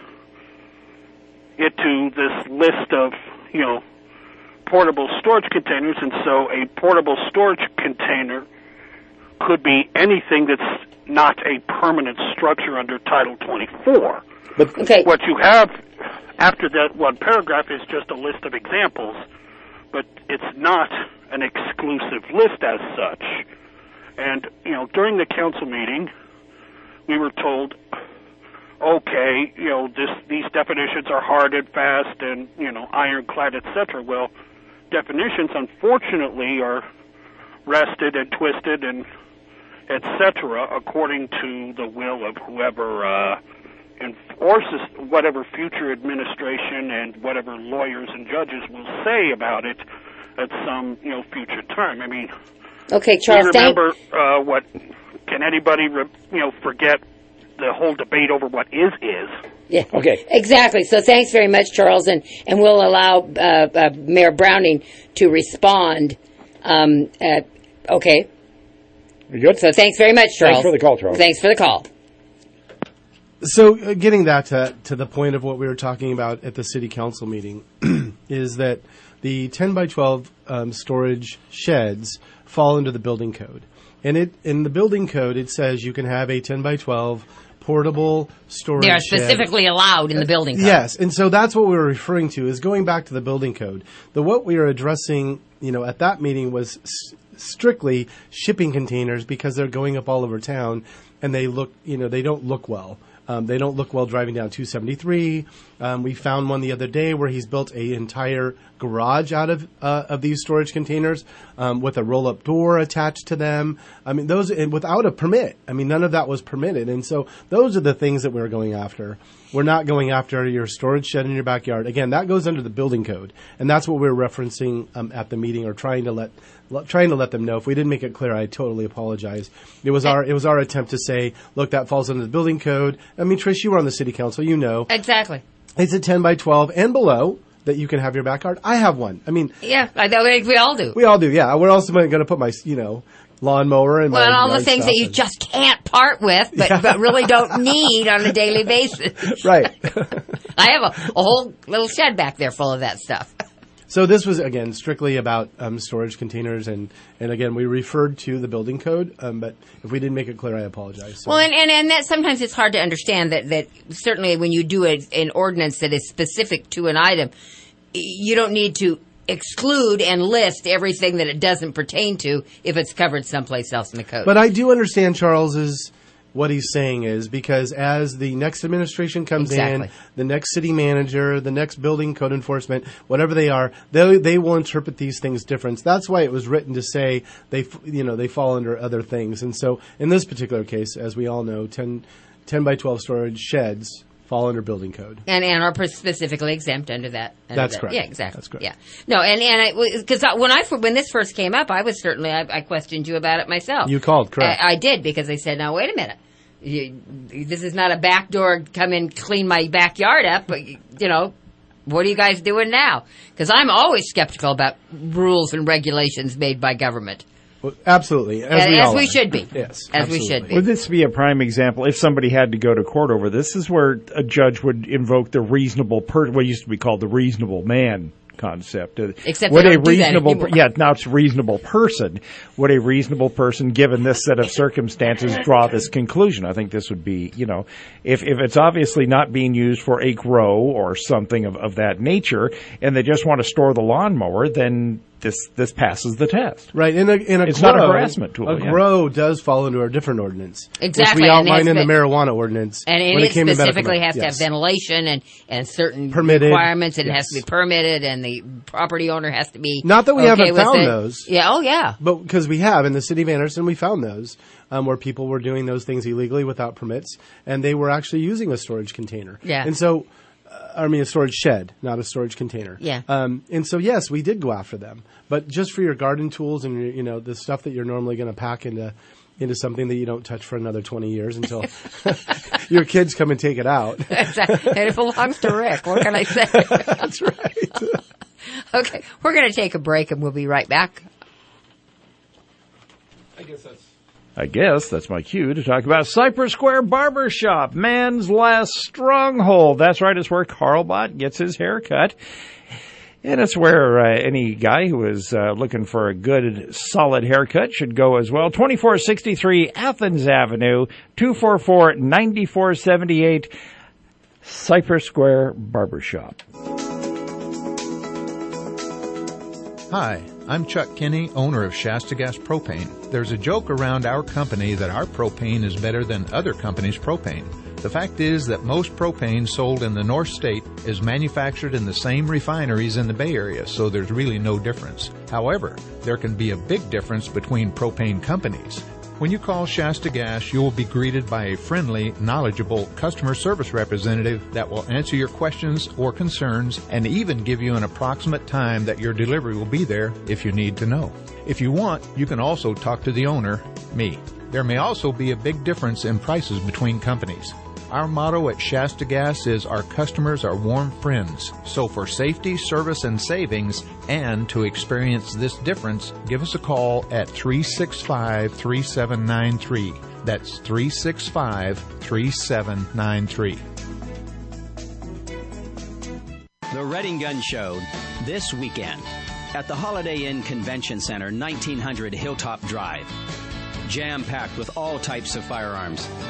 it to this list of, portable storage containers, and so a portable storage container could be anything that's not a permanent structure under Title 24. But what you have after that one paragraph is just a list of examples, but it's not an exclusive list as such. And, during the council meeting, we were told, okay, these definitions are hard and fast and, ironclad, etc. Well, definitions, unfortunately, are wrested and twisted and etc. according to the will of whoever enforces whatever future administration and whatever lawyers and judges will say about it at some, future time. I mean, okay, Charles, remember what? Can anybody, forget the whole debate over what is? Yeah. Okay. Exactly. So thanks very much, Charles, and we'll allow Mayor Browning to respond. Okay. You good? So thanks very much, Charles. Thanks for the call, Charles. Thanks for the call. So getting that to the point of what we were talking about at the city council meeting is that the 10 by 12 storage sheds fall under the building code. And in the building code, it says you can have a 10 by 12 portable storage They are shed. specifically allowed in the building code. Yes, and so that's what we were referring to, is going back to the building code. What we were addressing, at that meeting was strictly shipping containers, because they're going up all over town, and they look, they don't look well. They don't look well driving down 273. We found one the other day where he's built an entire garage out of these storage containers with a roll-up door attached to them. I mean, those, and without a permit. I mean, none of that was permitted. And so those are the things that we're going after. We're not going after your storage shed in your backyard. Again, that goes under the building code, and that's what we're referencing at the meeting, or trying to let them know. If we didn't make it clear, I totally apologize. It was our attempt to say, look, that falls under the building code. I mean, Trish, you were on the city council, Exactly. It's a 10 by 12 and below that you can have your backyard. I have one. I mean, yeah, I think we all do. We all do. Yeah. We're also going to put my, lawnmower and all the things that you just can't part with, but really don't need on a daily basis. Right. I have a whole little shed back there full of that stuff. So this was, again, strictly about storage containers, and again, we referred to the building code, but if we didn't make it clear, I apologize. So. Well, and that sometimes it's hard to understand that certainly when you do an ordinance that is specific to an item, you don't need to exclude and list everything that it doesn't pertain to if it's covered someplace else in the code. But I do understand Charles's what he's saying is, because as the next administration comes in, the next city manager, the next building code enforcement, whatever they are, they will interpret these things different. That's why it was written to say they fall under other things. And so in this particular case, as we all know, 10 by 12 storage sheds fall under building code. And are specifically exempt under that. That's correct. Yeah, exactly. That's correct. Yeah. No, because when this first came up, I questioned you about it myself. You called, correct. I did, because I said, now, wait a minute. This is not a back door, come in, clean my backyard up, but, what are you guys doing now? Because I'm always skeptical about rules and regulations made by government. Well, absolutely. As we should be. Yes. As we should be. Would this be a prime example? If somebody had to go to court over this, is where a judge would invoke the reasonable what used to be called the reasonable man concept. Except would a reasonable now it's reasonable person. Would a reasonable person, given this set of circumstances, draw this conclusion? I think this would be, if it's obviously not being used for a grow or something of that nature, and they just want to store the lawnmower, then this passes the test. Right. It's not a harassment tool. A grow does fall into a different ordinance. Exactly. Which we outline in the marijuana ordinance. And it specifically has to have ventilation and certain requirements, and it has to be permitted, and the property owner has to be not that we haven't found those. Yeah. Oh, yeah. But because we have in the city of Anderson, we found those where people were doing those things illegally without permits, and they were actually using a storage container. Yeah. And so, a storage shed, not a storage container. Yeah. And so, yes, we did go after them, but just for your garden tools and the stuff that you're normally going to pack into something that you don't touch for another 20 years until your kids come and take it out. Exactly. And it belongs to Rick. What can I say? That's right. Okay, we're going to take a break, and we'll be right back. I guess that's my cue to talk about Cypress Square Barbershop, man's last stronghold. That's right, it's where Carl Bott gets his hair cut. And it's where any guy who is looking for a good, solid haircut should go as well. 2463 Athens Avenue, 244-9478, Cypress Square Barbershop. Hi, I'm Chuck Kinney, owner of Shasta Gas Propane. There's a joke around our company that our propane is better than other companies' propane. The fact is that most propane sold in the North State is manufactured in the same refineries in the Bay Area, so there's really no difference. However, there can be a big difference between propane companies. When you call Shasta Gas, you will be greeted by a friendly, knowledgeable customer service representative that will answer your questions or concerns and even give you an approximate time that your delivery will be there if you need to know. If you want, you can also talk to the owner, me. There may also be a big difference in prices between companies. Our motto at Shasta Gas is our customers are warm friends. So for safety, service, and savings, and to experience this difference, give us a call at 365-3793. That's 365-3793. The Redding Gun Show this weekend at the Holiday Inn Convention Center, 1900 Hilltop Drive. Jam-packed with all types of firearms.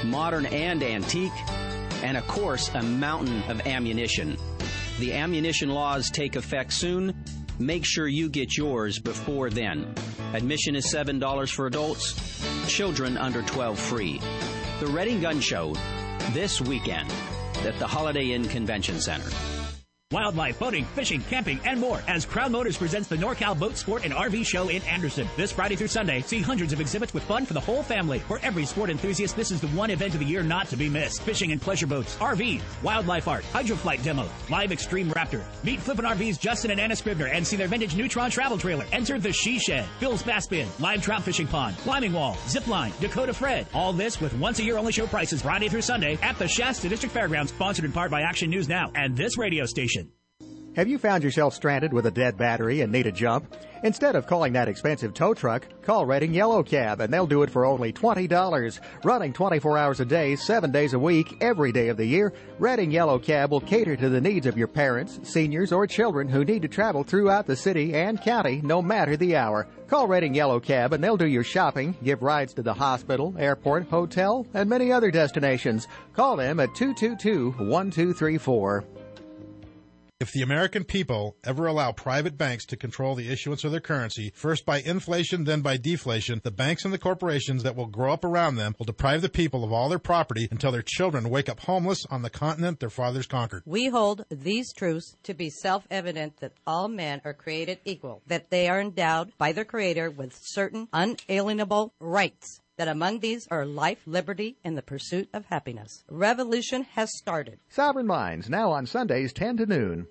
modern and antique, and of course, a mountain of ammunition. The ammunition laws take effect soon. Make sure you get yours before then. Admission is $7 for adults, children under 12 free. The Reading Gun Show this weekend at the Holiday Inn Convention Center. Wildlife, boating, fishing, camping, and more as Crown Motors presents the NorCal Boat Sport and RV Show in Anderson. This Friday through Sunday, see hundreds of exhibits with fun for the whole family. For every sport enthusiast, this is the one event of the year not to be missed. Fishing and pleasure boats, RVs, wildlife art, hydroflight demos, live extreme raptor. Meet Flippin' RV's Justin and Anna Scribner and see their vintage Neutron travel trailer. Enter the She Shed, Bill's Bass Bin, live trout fishing pond, climbing wall, zip line, Dakota Fred. All this with once a year only show prices Friday through Sunday at the Shasta District Fairgrounds, sponsored in part by Action News Now and this radio station. Have you found yourself stranded with a dead battery and need a jump? Instead of calling that expensive tow truck, call Reading Yellow Cab, and they'll do it for only $20. Running 24 hours a day, 7 days a week, every day of the year, Reading Yellow Cab will cater to the needs of your parents, seniors, or children who need to travel throughout the city and county, no matter the hour. Call Reading Yellow Cab, and they'll do your shopping, give rides to the hospital, airport, hotel, and many other destinations. Call them at 222-1234. If the American people ever allow private banks to control the issuance of their currency, first by inflation, then by deflation, the banks and the corporations that will grow up around them will deprive the people of all their property until their children wake up homeless on the continent their fathers conquered. We hold these truths to be self-evident that all men are created equal, that they are endowed by their Creator with certain unalienable rights, that among these are life, liberty, and the pursuit of happiness. Revolution has started. Sovereign Minds, now on Sundays 10 to noon.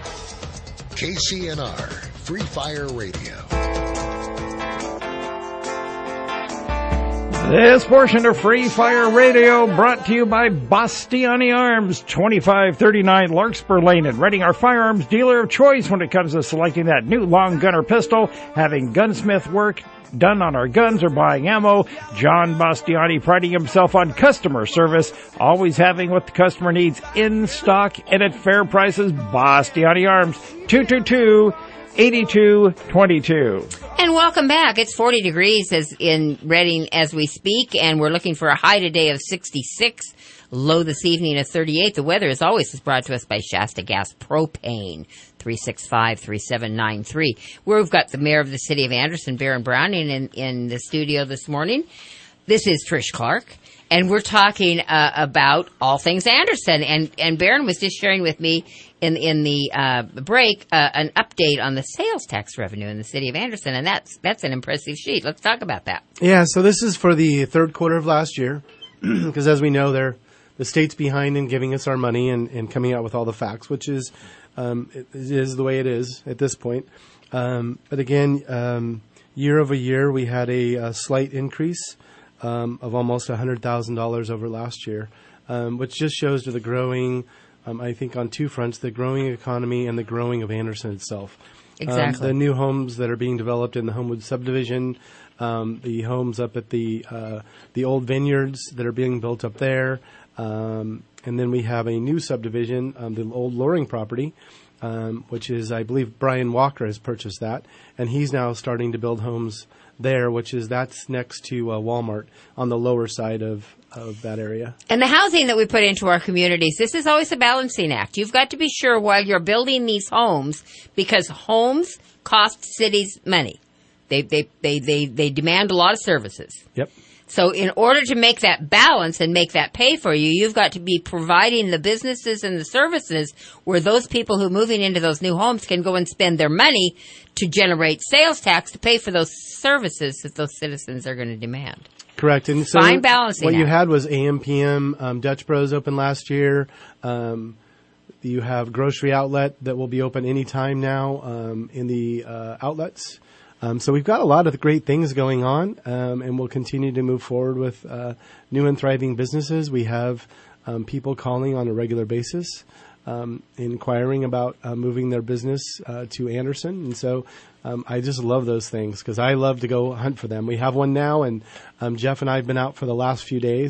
KCNR, Free Fire Radio. This portion of Free Fire Radio brought to you by Bastiani Arms, 2539 Larkspur Lane in Reading, our firearms dealer of choice when it comes to selecting that new long gun or pistol, having gunsmith work done on our guns or buying ammo. John Bastiani priding himself on customer service, always having what the customer needs in stock and at fair prices. Bastiani Arms, 222-8222. And welcome back. It's 40 degrees as in Reading as we speak, and we're looking for a high today of 66. Low this evening of 38. The weather, as always, is brought to us by Shasta Gas Propane, 365-3793. We've got the mayor of the city of Anderson, Barron Browning, in the studio this morning. This is Trish Clark, and we're talking about all things Anderson. And Barron was just sharing with me in the break an update on the sales tax revenue in the city of Anderson, and that's an impressive sheet. Let's talk about that. Yeah, so this is for the third quarter of last year, because as we know, the state's behind in giving us our money and coming out with all the facts, which is it is the way it is at this point. But again, year over year, we had a slight increase of almost $100,000 over last year, which just shows to the growing, I think on two fronts, the growing economy and the growing of Anderson itself. Exactly. The new homes that are being developed in the Homewood subdivision, the homes up at the old vineyards that are being built up there, and then we have a new subdivision, the old Loring property, which is, I believe, Brian Walker has purchased that, and he's now starting to build homes there, that's next to Walmart on the lower side of that area. And the housing that we put into our communities, this is always a balancing act. You've got to be sure while you're building these homes, because homes cost cities money. They demand a lot of services. Yep. So in order to make that balance and make that pay for you, you've got to be providing the businesses and the services where those people who are moving into those new homes can go and spend their money to generate sales tax to pay for those services that those citizens are going to demand. Correct. And so fine balancing what act. You had was AM/PM. Dutch Bros opened last year. You have Grocery Outlet that will be open anytime now in the outlets. So we've got a lot of great things going on, and we'll continue to move forward with new and thriving businesses. We have people calling on a regular basis, inquiring about moving their business to Anderson. And so I just love those things because I love to go hunt for them. We have one now, and Jeff and I have been out for the last few days,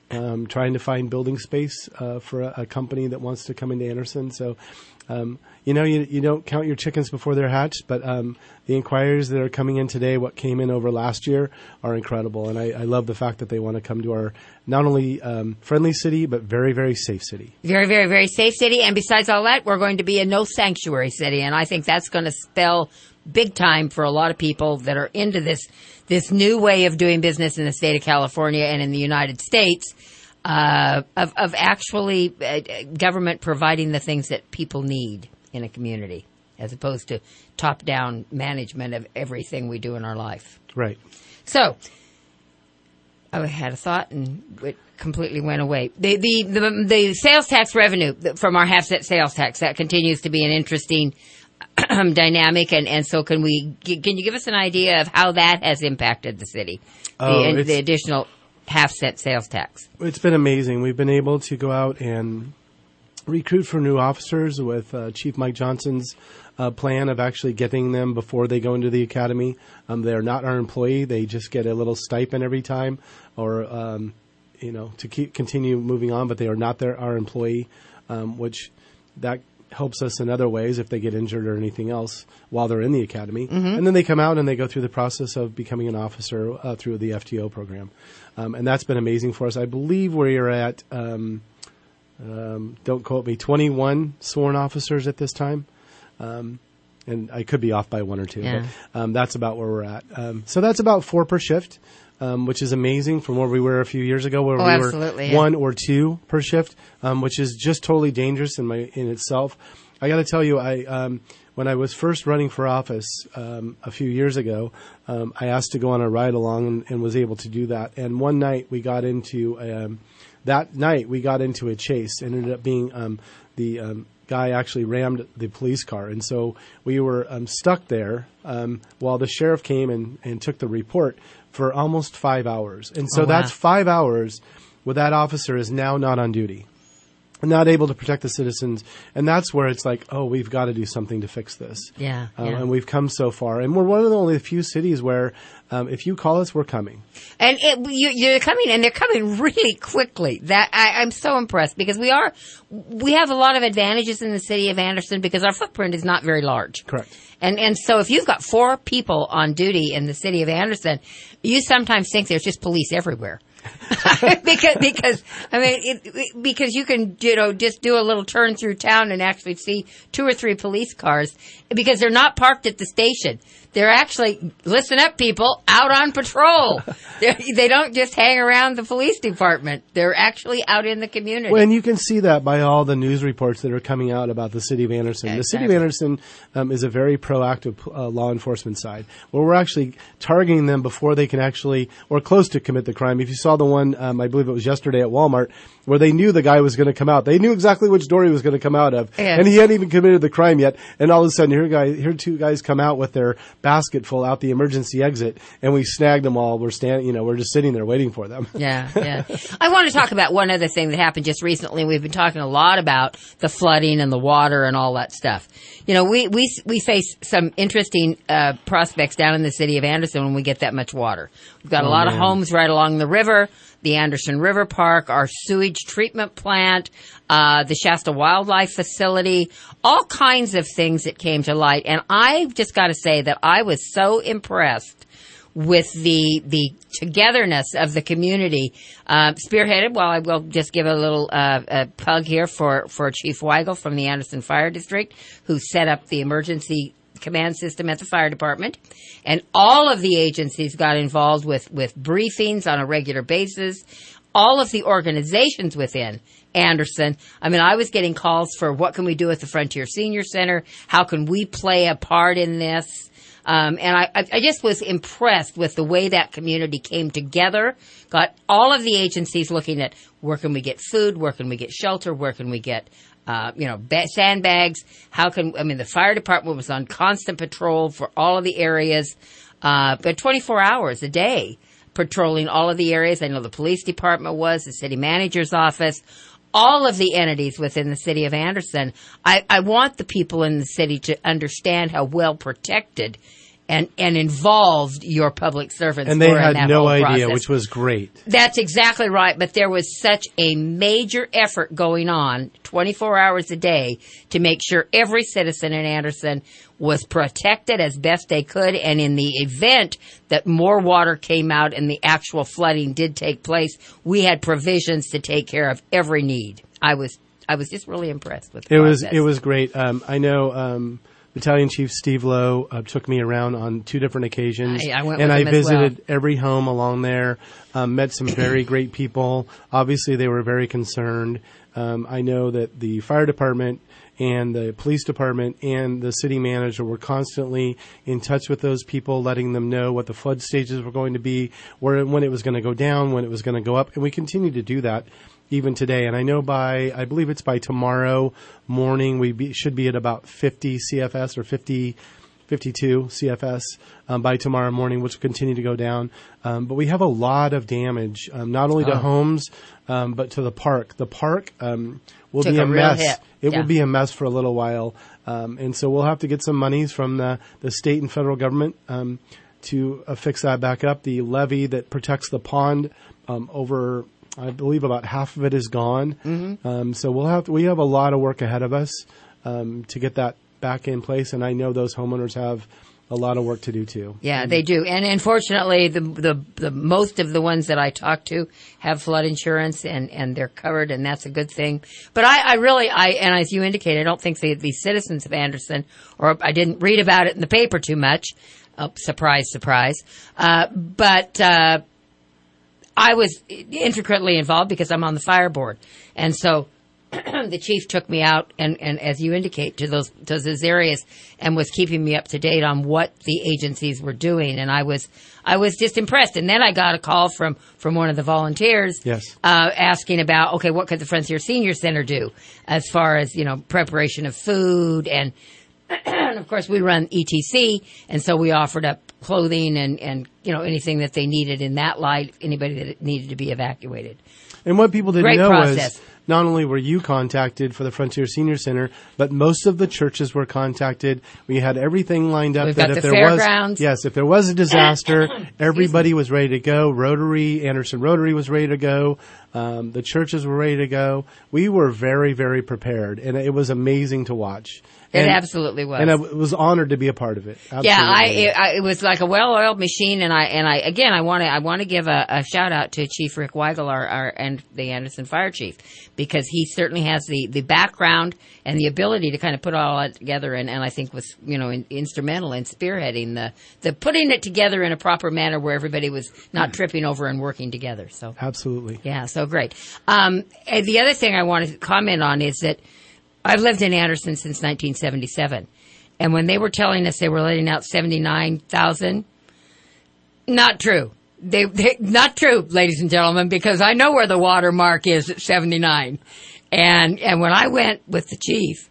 trying to find building space for a company that wants to come into Anderson. So, you don't count your chickens before they're hatched, but the inquiries that are coming in today, what came in over last year, are incredible. And I love the fact that they want to come to our not only friendly city, but very, very safe city. Very, very, very safe city. And besides all that, we're going to be a no sanctuary city. And I think that's going to spell big time for a lot of people that are into this new way of doing business in the state of California and in the United States, of actually government providing the things that people need in a community, as opposed to top-down management of everything we do in our life. Right. So, I had a thought and it completely went away. The sales tax revenue from our half-set sales tax, that continues to be an interesting dynamic, and so can you give us an idea of how that has impacted the city, the additional half-set sales tax? It's been amazing. We've been able to go out and recruit for new officers with Chief Mike Johnson's plan of actually getting them before they go into the academy. They're not our employee. They just get a little stipend every time, or to continue moving on, but they are not our employee, which that helps us in other ways if they get injured or anything else while they're in the academy. Mm-hmm. And then they come out and they go through the process of becoming an officer through the FTO program. And that's been amazing for us. I believe we are at, don't quote me, 21 sworn officers at this time. And I could be off by one or two, but that's about where we're at. So that's about 4 per shift. Which is amazing from where we were a few years ago, where we were 1 or 2 per shift, which is just totally dangerous in itself. I got to tell you, when I was first running for office a few years ago, I asked to go on a ride along and was able to do that. And one night we got into a chase. It ended up being the guy actually rammed the police car, and so we were stuck there while the sheriff came and took the report for almost 5 hours. And so that's 5 hours where that officer is now not on duty, not able to protect the citizens. And that's where it's like, we've got to do something to fix this. Yeah. And we've come so far. And we're one of the only few cities where if you call us, we're coming. And you're coming, and they're coming really quickly. That I'm so impressed, because we have a lot of advantages in the city of Anderson because our footprint is not very large. Correct. And so if you've got 4 people on duty in the city of Anderson, you sometimes think there's just police everywhere. because you can, just do a little turn through town and actually see 2 or 3 police cars, because they're not parked at the station. They're actually, listen up, people, out on patrol. They don't just hang around the police department. They're actually out in the community. Well, and you can see that by all the news reports that are coming out about the city of Anderson. Exactly. The city of Anderson is a very proactive law enforcement side, where we're actually targeting them before they can actually, or close to, commit the crime. If you saw the one, I believe it was yesterday at Walmart, where they knew the guy was going to come out. They knew exactly which door he was going to come out of. Yeah. And he hadn't even committed the crime yet. And all of a sudden, here 2 guys come out with their basket full out the emergency exit, and we snagged them all. We're we're just sitting there waiting for them. Yeah. I want to talk about one other thing that happened just recently. We've been talking a lot about the flooding and the water and all that stuff. We face some interesting prospects down in the city of Anderson when we get that much water. We've got a lot of homes right along the river, the Anderson River Park, our sewage treatment plant, the Shasta Wildlife Facility, all kinds of things that came to light. And I've just got to say that I was so impressed with the togetherness of the community, spearheaded. Well, I will just give a little plug here for Chief Weigel from the Anderson Fire District, who set up the emergency command system at the fire department. And all of the agencies got involved with briefings on a regular basis. All of the organizations within Anderson. I mean, I was getting calls for what can we do at the Frontier Senior Center? How can we play a part in this? And I just was impressed with the way that community came together, got all of the agencies looking at where can we get food, where can we get shelter, where can we get, sandbags, the fire department was on constant patrol for all of the areas, but 24 hours a day patrolling all of the areas. I know the police department was, the city manager's office, all of the entities within the city of Anderson. I want the people in the city to understand how well protected and involved your public servants. And they had no idea, process. Which was great. That's exactly right. But there was such a major effort going on 24 hours a day to make sure every citizen in Anderson was protected as best they could. And in the event that more water came out and the actual flooding did take place, we had provisions to take care of every need. I was just really impressed with the process. It was great. I know Battalion Chief Steve Lowe took me around on 2 different occasions. I went and with I him visited every home along there, met some very great people. Obviously, they were very concerned. I know that the fire department and the police department and the city manager were constantly in touch with those people, letting them know what the flood stages were going to be, when it was going to go down, when it was going to go up. And we continue to do that even today. And I know I believe it's by tomorrow morning, we should be at about 50 CFS or 52 CFS by tomorrow morning, which will continue to go down. But we have a lot of damage, not only to homes, but to the park. The park will be a mess. It will be a mess for a little while. And so we'll have to get some monies from the state and federal government to fix that back up. The levee that protects the pond over, I believe about half of it is gone. Mm-hmm. So we have a lot of work ahead of us to get that back in place, and I know those homeowners have a lot of work to do too. Yeah, they do. And unfortunately, the most of the ones that I talk to have flood insurance and they're covered, and that's a good thing. But I really, and as you indicated, I don't think the citizens of Anderson, or I didn't read about it in the paper too much. Oh, surprise, surprise. But I was intricately involved because I'm on the fire board. And so the chief took me out and as you indicate, to those areas and was keeping me up to date on what the agencies were doing. And I was just impressed. And then I got a call from one of the volunteers, asking about, okay, what could the Frontier Senior Center do as far as, preparation of food and of course we run ETC. And so we offered up clothing and anything that they needed in that light, anybody that needed to be evacuated. And what people didn't know was not only were you contacted for the Frontier Senior Center, but most of the churches were contacted. We had everything lined up. We've got if there was a disaster, everybody was ready to go. Anderson Rotary was ready to go. The churches were ready to go. We were very, very prepared, and it was amazing to watch. It absolutely was. And I was honored to be a part of it. Absolutely. Yeah, it was like a well-oiled machine, and I want to give a shout out to Chief Rick Weigel, and the Anderson Fire Chief, because he certainly has the background and the ability to kind of put all that together, and I think was instrumental in spearheading the putting it together in a proper manner where everybody was not tripping over and working together. So absolutely, yeah, so great. And the other thing I wanted to comment on is that I've lived in Anderson since 1977, and when they were telling us they were letting out 79,000, not true. They not true, ladies and gentlemen, because I know where the water mark is at 79. And when I went with the chief,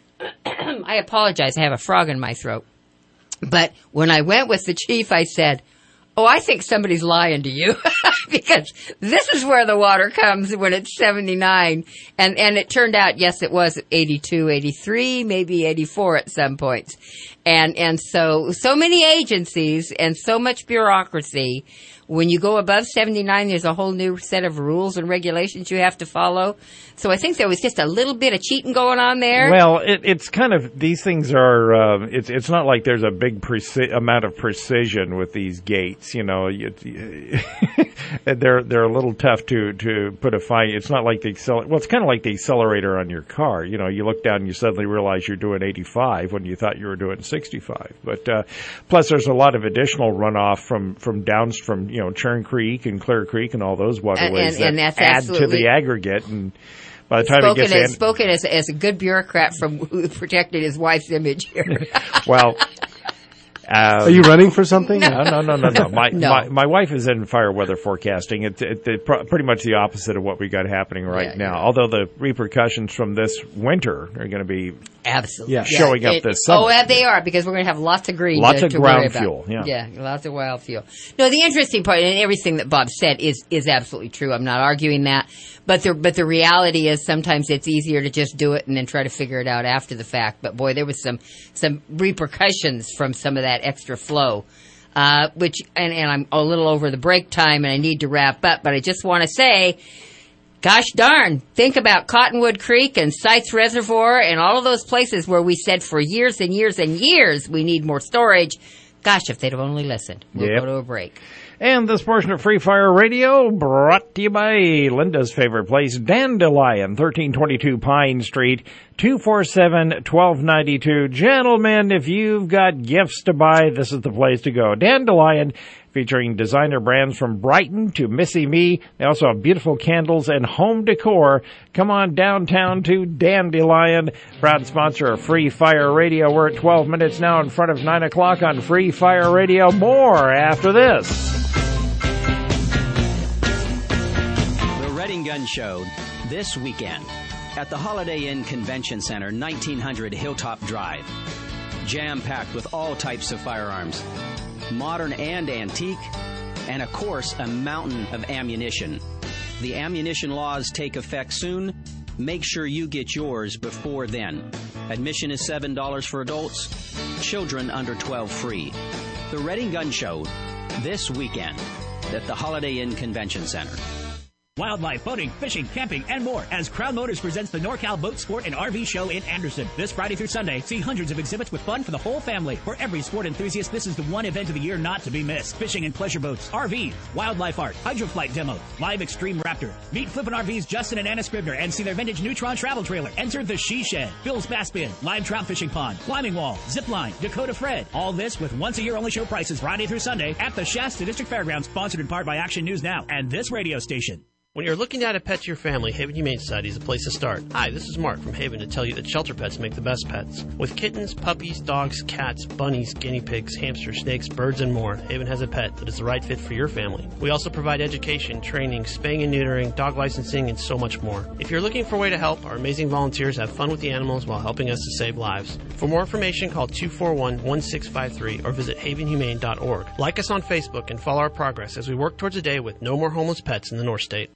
I apologize, I have a frog in my throat. But when I went with the chief, I said, "Oh, I think somebody's lying to you," because this is where the water comes when it's 79. And it turned out, yes, it was 82, 83, maybe 84 at some points. And so many agencies and so much bureaucracy. When you go above 79, there's a whole new set of rules and regulations you have to follow. So I think there was just a little bit of cheating going on there. Well, it's kind of, these things are, it's not like there's a big amount of precision with these gates, they're a little tough to put a fine. It's not like it's kind of like the accelerator on your car. You look down and you suddenly realize you're doing 85 when you thought you were doing 65. But, plus there's a lot of additional runoff from Churn Creek and Clear Creek and all those waterways and that add to the aggregate. And by the time spoken as a good bureaucrat who protected his wife's image here. Well, are you running for something? No. My wife is in fire weather forecasting. It's pretty much the opposite of what we got happening right now. Yeah. Although the repercussions from this winter are going to be showing up this summer. Oh, they are, because we're going to have lots of green. Lots of ground fuel. Yeah, lots of wild fuel. No, the interesting part, and everything that Bob said is absolutely true. I'm not arguing that. But the reality is sometimes it's easier to just do it and then try to figure it out after the fact. But boy, there was some repercussions from some of that extra flow. And I'm a little over the break time and I need to wrap up, but I just want to say, gosh darn, think about Cottonwood Creek and Sites Reservoir and all of those places where we said for years and years and years we need more storage. Gosh, if they'd have only listened. We'll go to a break. And this portion of Free Fire Radio brought to you by Linda's favorite place, Dandelion, 1322 Pine Street, 247-1292. Gentlemen, if you've got gifts to buy, this is the place to go. Dandelion, featuring designer brands from Brighton to Missy Me. They also have beautiful candles and home decor. Come on downtown to Dandelion. Proud sponsor of Free Fire Radio. We're at 12 minutes now in front of 9 o'clock on Free Fire Radio. More after this. The Redding Gun Show this weekend at the Holiday Inn Convention Center, 1900 Hilltop Drive. Jam-packed with all types of firearms, modern and antique, and of course, a mountain of ammunition. The ammunition laws take effect soon. Make sure you get yours before then. Admission is $7 for adults, children under 12 free. The Redding Gun Show this weekend at the Holiday Inn Convention Center. Wildlife, boating, fishing, camping, and more as Crown Motors presents the NorCal Boat Sport and RV Show in Anderson. This Friday through Sunday, see hundreds of exhibits with fun for the whole family. For every sport enthusiast, this is the one event of the year not to be missed. Fishing and pleasure boats, RVs, wildlife art, hydroflight demos, live extreme raptor. Meet Flippin' RV's Justin and Anna Scribner and see their vintage Neutron travel trailer. Enter the She Shed, Bill's Bass Bin, live trout fishing pond, climbing wall, zip line, Dakota Fred. All this with once a year only show prices Friday through Sunday at the Shasta District Fairgrounds, sponsored in part by Action News Now and this radio station. When you're looking to add a pet to your family, Haven Humane Society is the place to start. Hi, this is Mark from Haven to tell you that shelter pets make the best pets. With kittens, puppies, dogs, cats, bunnies, guinea pigs, hamsters, snakes, birds, and more, Haven has a pet that is the right fit for your family. We also provide education, training, spaying and neutering, dog licensing, and so much more. If you're looking for a way to help, our amazing volunteers have fun with the animals while helping us to save lives. For more information, call 241-1653 or visit havenhumane.org. Like us on Facebook and follow our progress as we work towards a day with no more homeless pets in the North State.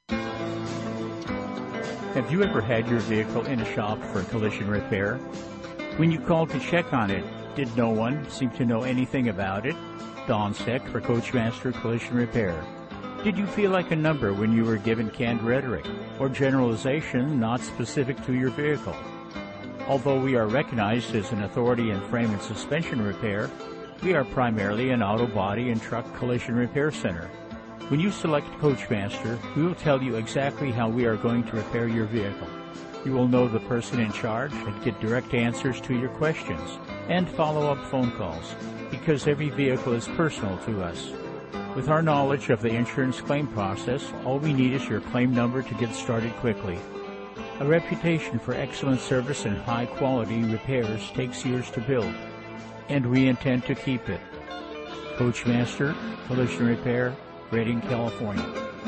Have you ever had your vehicle in a shop for collision repair? When you called to check on it, did no one seem to know anything about it? Don Steck for Coachmaster Collision Repair. Did you feel like a number when you were given canned rhetoric or generalization not specific to your vehicle? Although we are recognized as an authority in frame and suspension repair, we are primarily an auto body and truck collision repair center. When you select Coachmaster, we will tell you exactly how we are going to repair your vehicle. You will know the person in charge and get direct answers to your questions and follow-up phone calls, because every vehicle is personal to us. With our knowledge of the insurance claim process, all we need is your claim number to get started quickly. A reputation for excellent service and high-quality repairs takes years to build, and we intend to keep it. Coachmaster Collision Repair, Redding, California.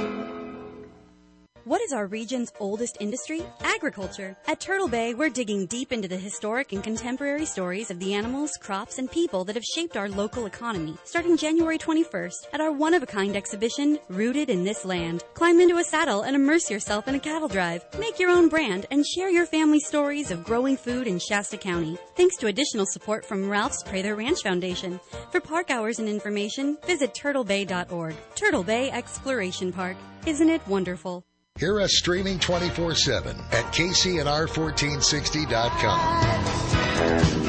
What is our region's oldest industry? Agriculture. At Turtle Bay, we're digging deep into the historic and contemporary stories of the animals, crops, and people that have shaped our local economy. Starting January 21st at our one-of-a-kind exhibition, Rooted in This Land. Climb into a saddle and immerse yourself in a cattle drive. Make your own brand and share your family stories of growing food in Shasta County. Thanks to additional support from Ralph's Prather Ranch Foundation. For park hours and information, visit turtlebay.org. Turtle Bay Exploration Park. Isn't it wonderful? Hear us streaming 24/7 at KCNR1460.com.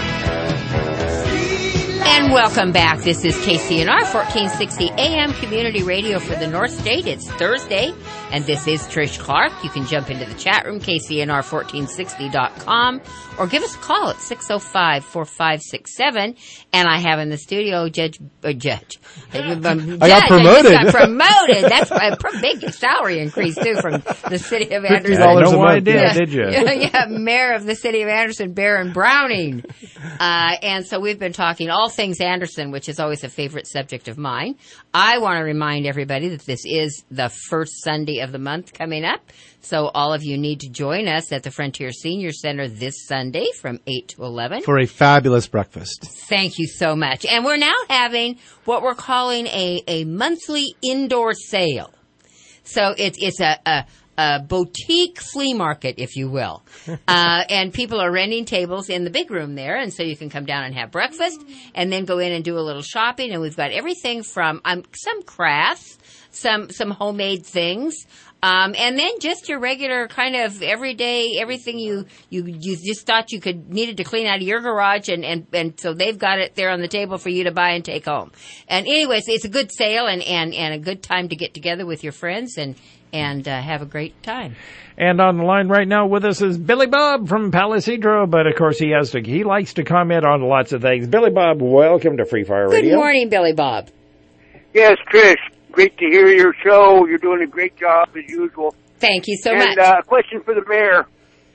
And welcome back. This is KCNR 1460 AM Community Radio for the North State. It's Thursday, and this is Trish Clark. You can jump into the chat room, KCNR1460.com, or give us a call at 605-4567. And I have in the studio Judge. I got promoted. I got promoted. That's a big salary increase, too, from the city of Anderson. No idea, did you? Yeah, Mayor of the city of Anderson, Baron Browning. And so we've been talking all things Anderson, which is always a favorite subject of mine. I want to remind everybody that this is the first Sunday of the month coming up. So all of you need to join us at the Frontier Senior Center this Sunday from 8 to 11. For a fabulous breakfast. Thank you so much. And we're now having what we're calling a monthly indoor sale. So it's a boutique flea market, if you will. And people are renting tables in the big room there, and so you can come down and have breakfast and then go in and do a little shopping. And we've got everything from some crafts, some homemade things, and then just your regular kind of everyday, everything you just thought needed to clean out of your garage, and so they've got it there on the table for you to buy and take home. And anyways, it's a good sale and a good time to get together with your friends and have a great time. And on the line right now with us is Billy Bob from Palisadro, but of course he likes to comment on lots of things. Billy Bob, welcome to Free Fire Radio. Good morning, Billy Bob. Yes, Trish. Great to hear your show. You're doing a great job as usual. Thank you so much. And a question for the mayor.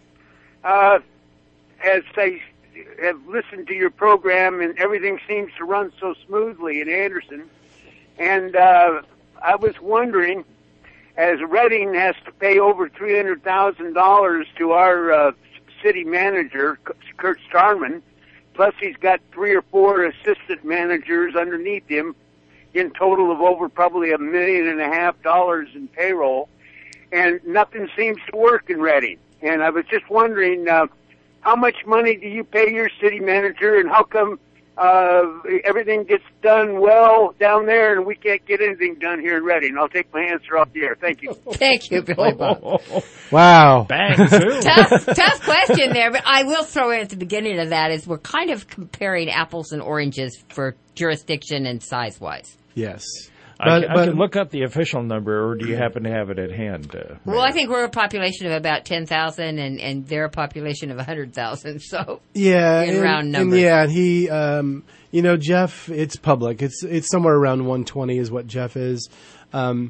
As I have listened to your program, and everything seems to run so smoothly in Anderson, and I was wondering, as Reading has to pay over $300,000 to our city manager, Kurt Starman, plus he's got 3 or 4 assistant managers underneath him, in total of over probably $1.5 million in payroll, and nothing seems to work in Reading. And I was just wondering, how much money do you pay your city manager, and how come everything gets done well down there and we can't get anything done here in Reading? I'll take my answer off the air. Thank you. Thank you, Billy Bob. Wow. Bang, too. Tough question there, but I will throw in at the beginning of that is we're kind of comparing apples and oranges for jurisdiction and size-wise. Yes. I can look up the official number, or do you happen to have it at hand? Well, I think we're a population of about 10,000, and they're a population of 100,000. So yeah, in round numbers. And yeah, he, Jeff, it's public. It's somewhere around 120 is what Jeff is. I'm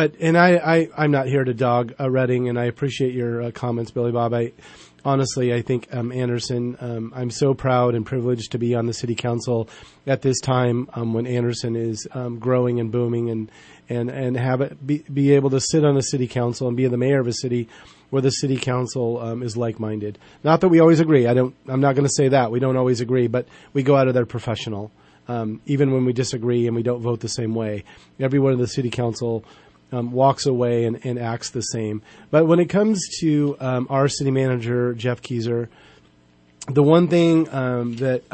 not here to dog Reading, and I appreciate your comments, Billy Bob. Honestly, I think Anderson, I'm so proud and privileged to be on the city council at this time when Anderson is growing and booming, and have it be able to sit on a city council and be the mayor of a city where the city council is like-minded. Not that we always agree. I'm not going to say that. We don't always agree, but we go out of there professional. Even when we disagree and we don't vote the same way. Everyone in the city council walks away and acts the same. But when it comes to our city manager, Jeff Keyser, the one thing that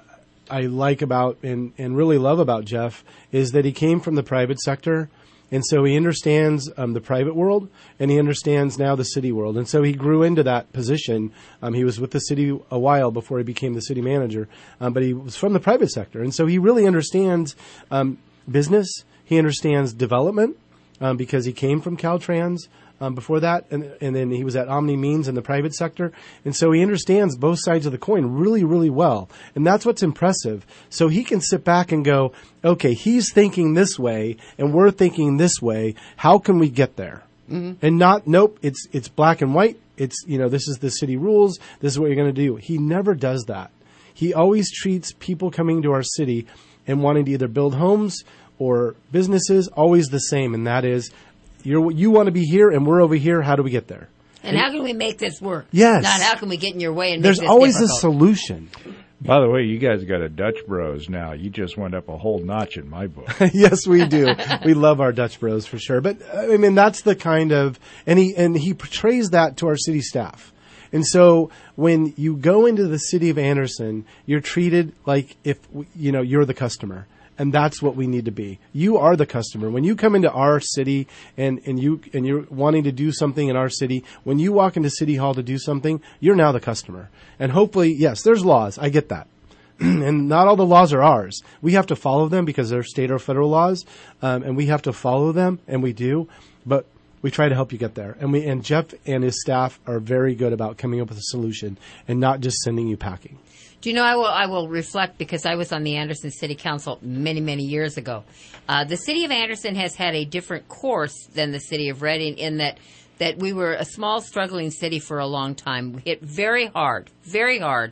I like about and really love about Jeff is that he came from the private sector, and so he understands the private world, and he understands now the city world. And so he grew into that position. He was with the city a while before he became the city manager, but he was from the private sector. And so he really understands business. He understands development. Because he came from Caltrans before that, and then he was at Omni Means in the private sector. And so he understands both sides of the coin really, really well. And that's what's impressive. So he can sit back and go, okay, he's thinking this way, and we're thinking this way. How can we get there? Mm-hmm. And nope, it's black and white. It's, this is the city rules. This is what you're going to do. He never does that. He always treats people coming to our city and wanting to either build homes or businesses always the same, and that is, you want to be here and we're over here. How do we get there? And how can we make this work? Yes. Not how can we get in your way and There's make this always difficult. a solution. By the way, you guys got a Dutch Bros now. You just went up a whole notch in my book. Yes, we do. We love our Dutch Bros for sure. But I mean, that's the kind of, and he portrays that to our city staff. And so when you go into the city of Anderson, you're treated like if you're the customer. And that's what we need to be. You are the customer. When you come into our city and you're wanting to do something in our city, when you walk into City Hall to do something, you're now the customer. And hopefully, yes, there's laws. I get that. And not all the laws are ours. We have to follow them because they're state or federal laws, and we have to follow them, and we do. But we try to help you get there. And Jeff and his staff are very good about coming up with a solution and not just sending you packing. Do you know, I will reflect because I was on the Anderson City Council many, many years ago. The city of Anderson has had a different course than the city of Reading in that we were a small, struggling city for a long time. We hit very hard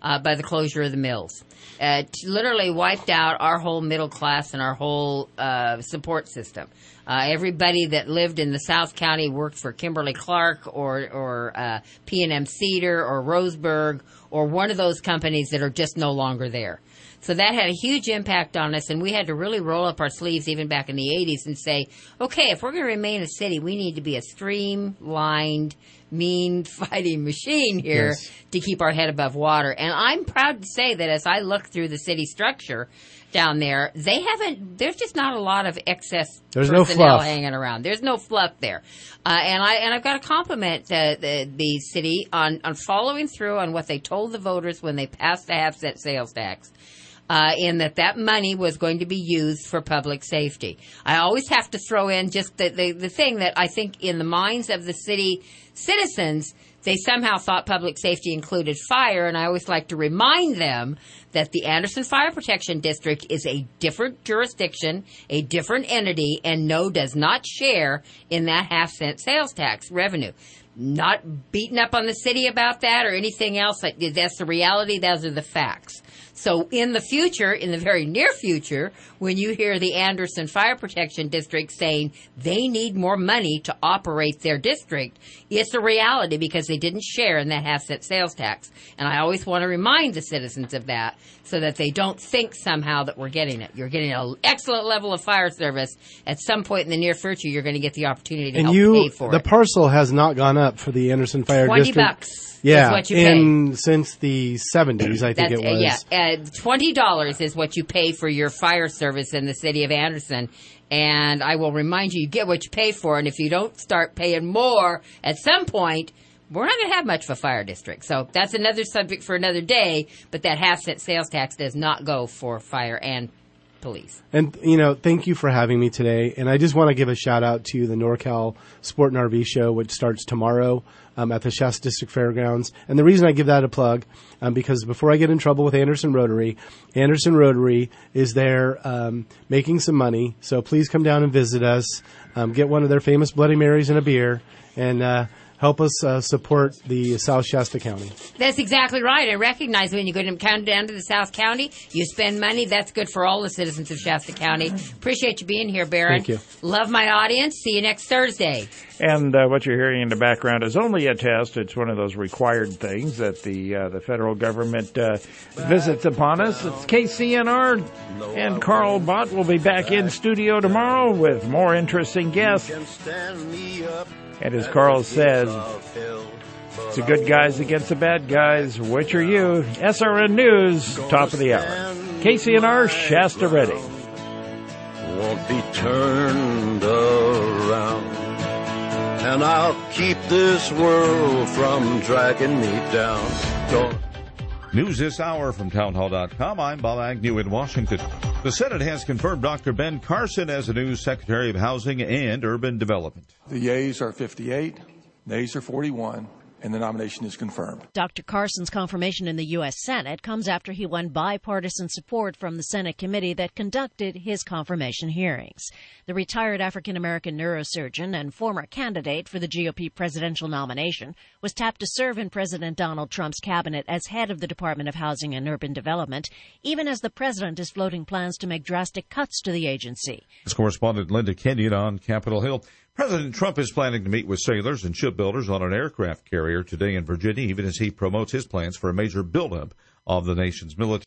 by the closure of the mills. Literally wiped out our whole middle class and our whole support system. Everybody that lived in the South County worked for Kimberly-Clark or P&M Cedar or Roseburg or one of those companies that are just no longer there. So that had a huge impact on us, and we had to really roll up our sleeves even back in the 80s and say, okay, if we're going to remain a city, we need to be a streamlined, mean fighting machine here to keep our head above water. And I'm proud to say that as I look through the city structure down there, there's just not a lot of excess personnel hanging around. There's no fluff there. And I've got to compliment the city on following through on what they told the voters when they passed the half-cent sales tax. In that money was going to be used for public safety. I always have to throw in just the thing that I think in the minds of the city citizens, they somehow thought public safety included fire, and I always like to remind them that the Anderson Fire Protection District is a different jurisdiction, a different entity, and does not share in that half-cent sales tax revenue. Not beating up on the city about that or anything else. That's the reality. Those are the facts. So in the future, in the very near future, when you hear the Anderson Fire Protection District saying they need more money to operate their district, it's a reality because they didn't share in that half-cent sales tax. And I always want to remind the citizens of that so that they don't think somehow that we're getting it. You're getting an excellent level of fire service. At some point in the near future, you're going to get the opportunity to help pay for it. The parcel has not gone up for the Anderson Fire District. $20 is what you pay. Since the 70s, I think it was. Yeah, $20 is what you pay for your fire service in the city of Anderson. And I will remind you, you get what you pay for. And if you don't start paying more at some point, we're not going to have much of a fire district. So that's another subject for another day. But that half-cent sales tax does not go for fire and police. And, thank you for having me today. And I just want to give a shout-out to the NorCal Sport and RV Show, which starts tomorrow at the Shasta District Fairgrounds. And the reason I give that a plug, because before I get in trouble with Anderson Rotary is there making some money. So please come down and visit us, get one of their famous Bloody Marys and a beer, and help us support the South Shasta County. That's exactly right. I recognize when you go down to the South County, you spend money. That's good for all the citizens of Shasta County. Appreciate you being here, Barron. Thank you. Love my audience. See you next Thursday. And what you're hearing in the background is only a test. It's one of those required things that the federal government visits upon us. It's KCNR, and Carl Bott will be back in studio tomorrow with more interesting guests. And as Carl says, it's the good guys against the bad guys. Which are you? SRN News, top of the hour. KCNR, Shasta Ready. Won't be turned around, and I'll keep this world from dragging me down. News this hour from townhall.com. I'm Bob Agnew in Washington. The Senate has confirmed Dr. Ben Carson as the new Secretary of Housing and Urban Development. The yeas are 58, nays are 41, and the nomination is confirmed. Dr. Carson's confirmation in the U.S. Senate comes after he won bipartisan support from the Senate committee that conducted his confirmation hearings. The retired African-American neurosurgeon and former candidate for the GOP presidential nomination was tapped to serve in President Donald Trump's cabinet as head of the Department of Housing and Urban Development, even as the president is floating plans to make drastic cuts to the agency. This correspondent Linda Kenyon on Capitol Hill. President Trump is planning to meet with sailors and shipbuilders on an aircraft carrier today in Virginia, even as he promotes his plans for a major buildup of the nation's military.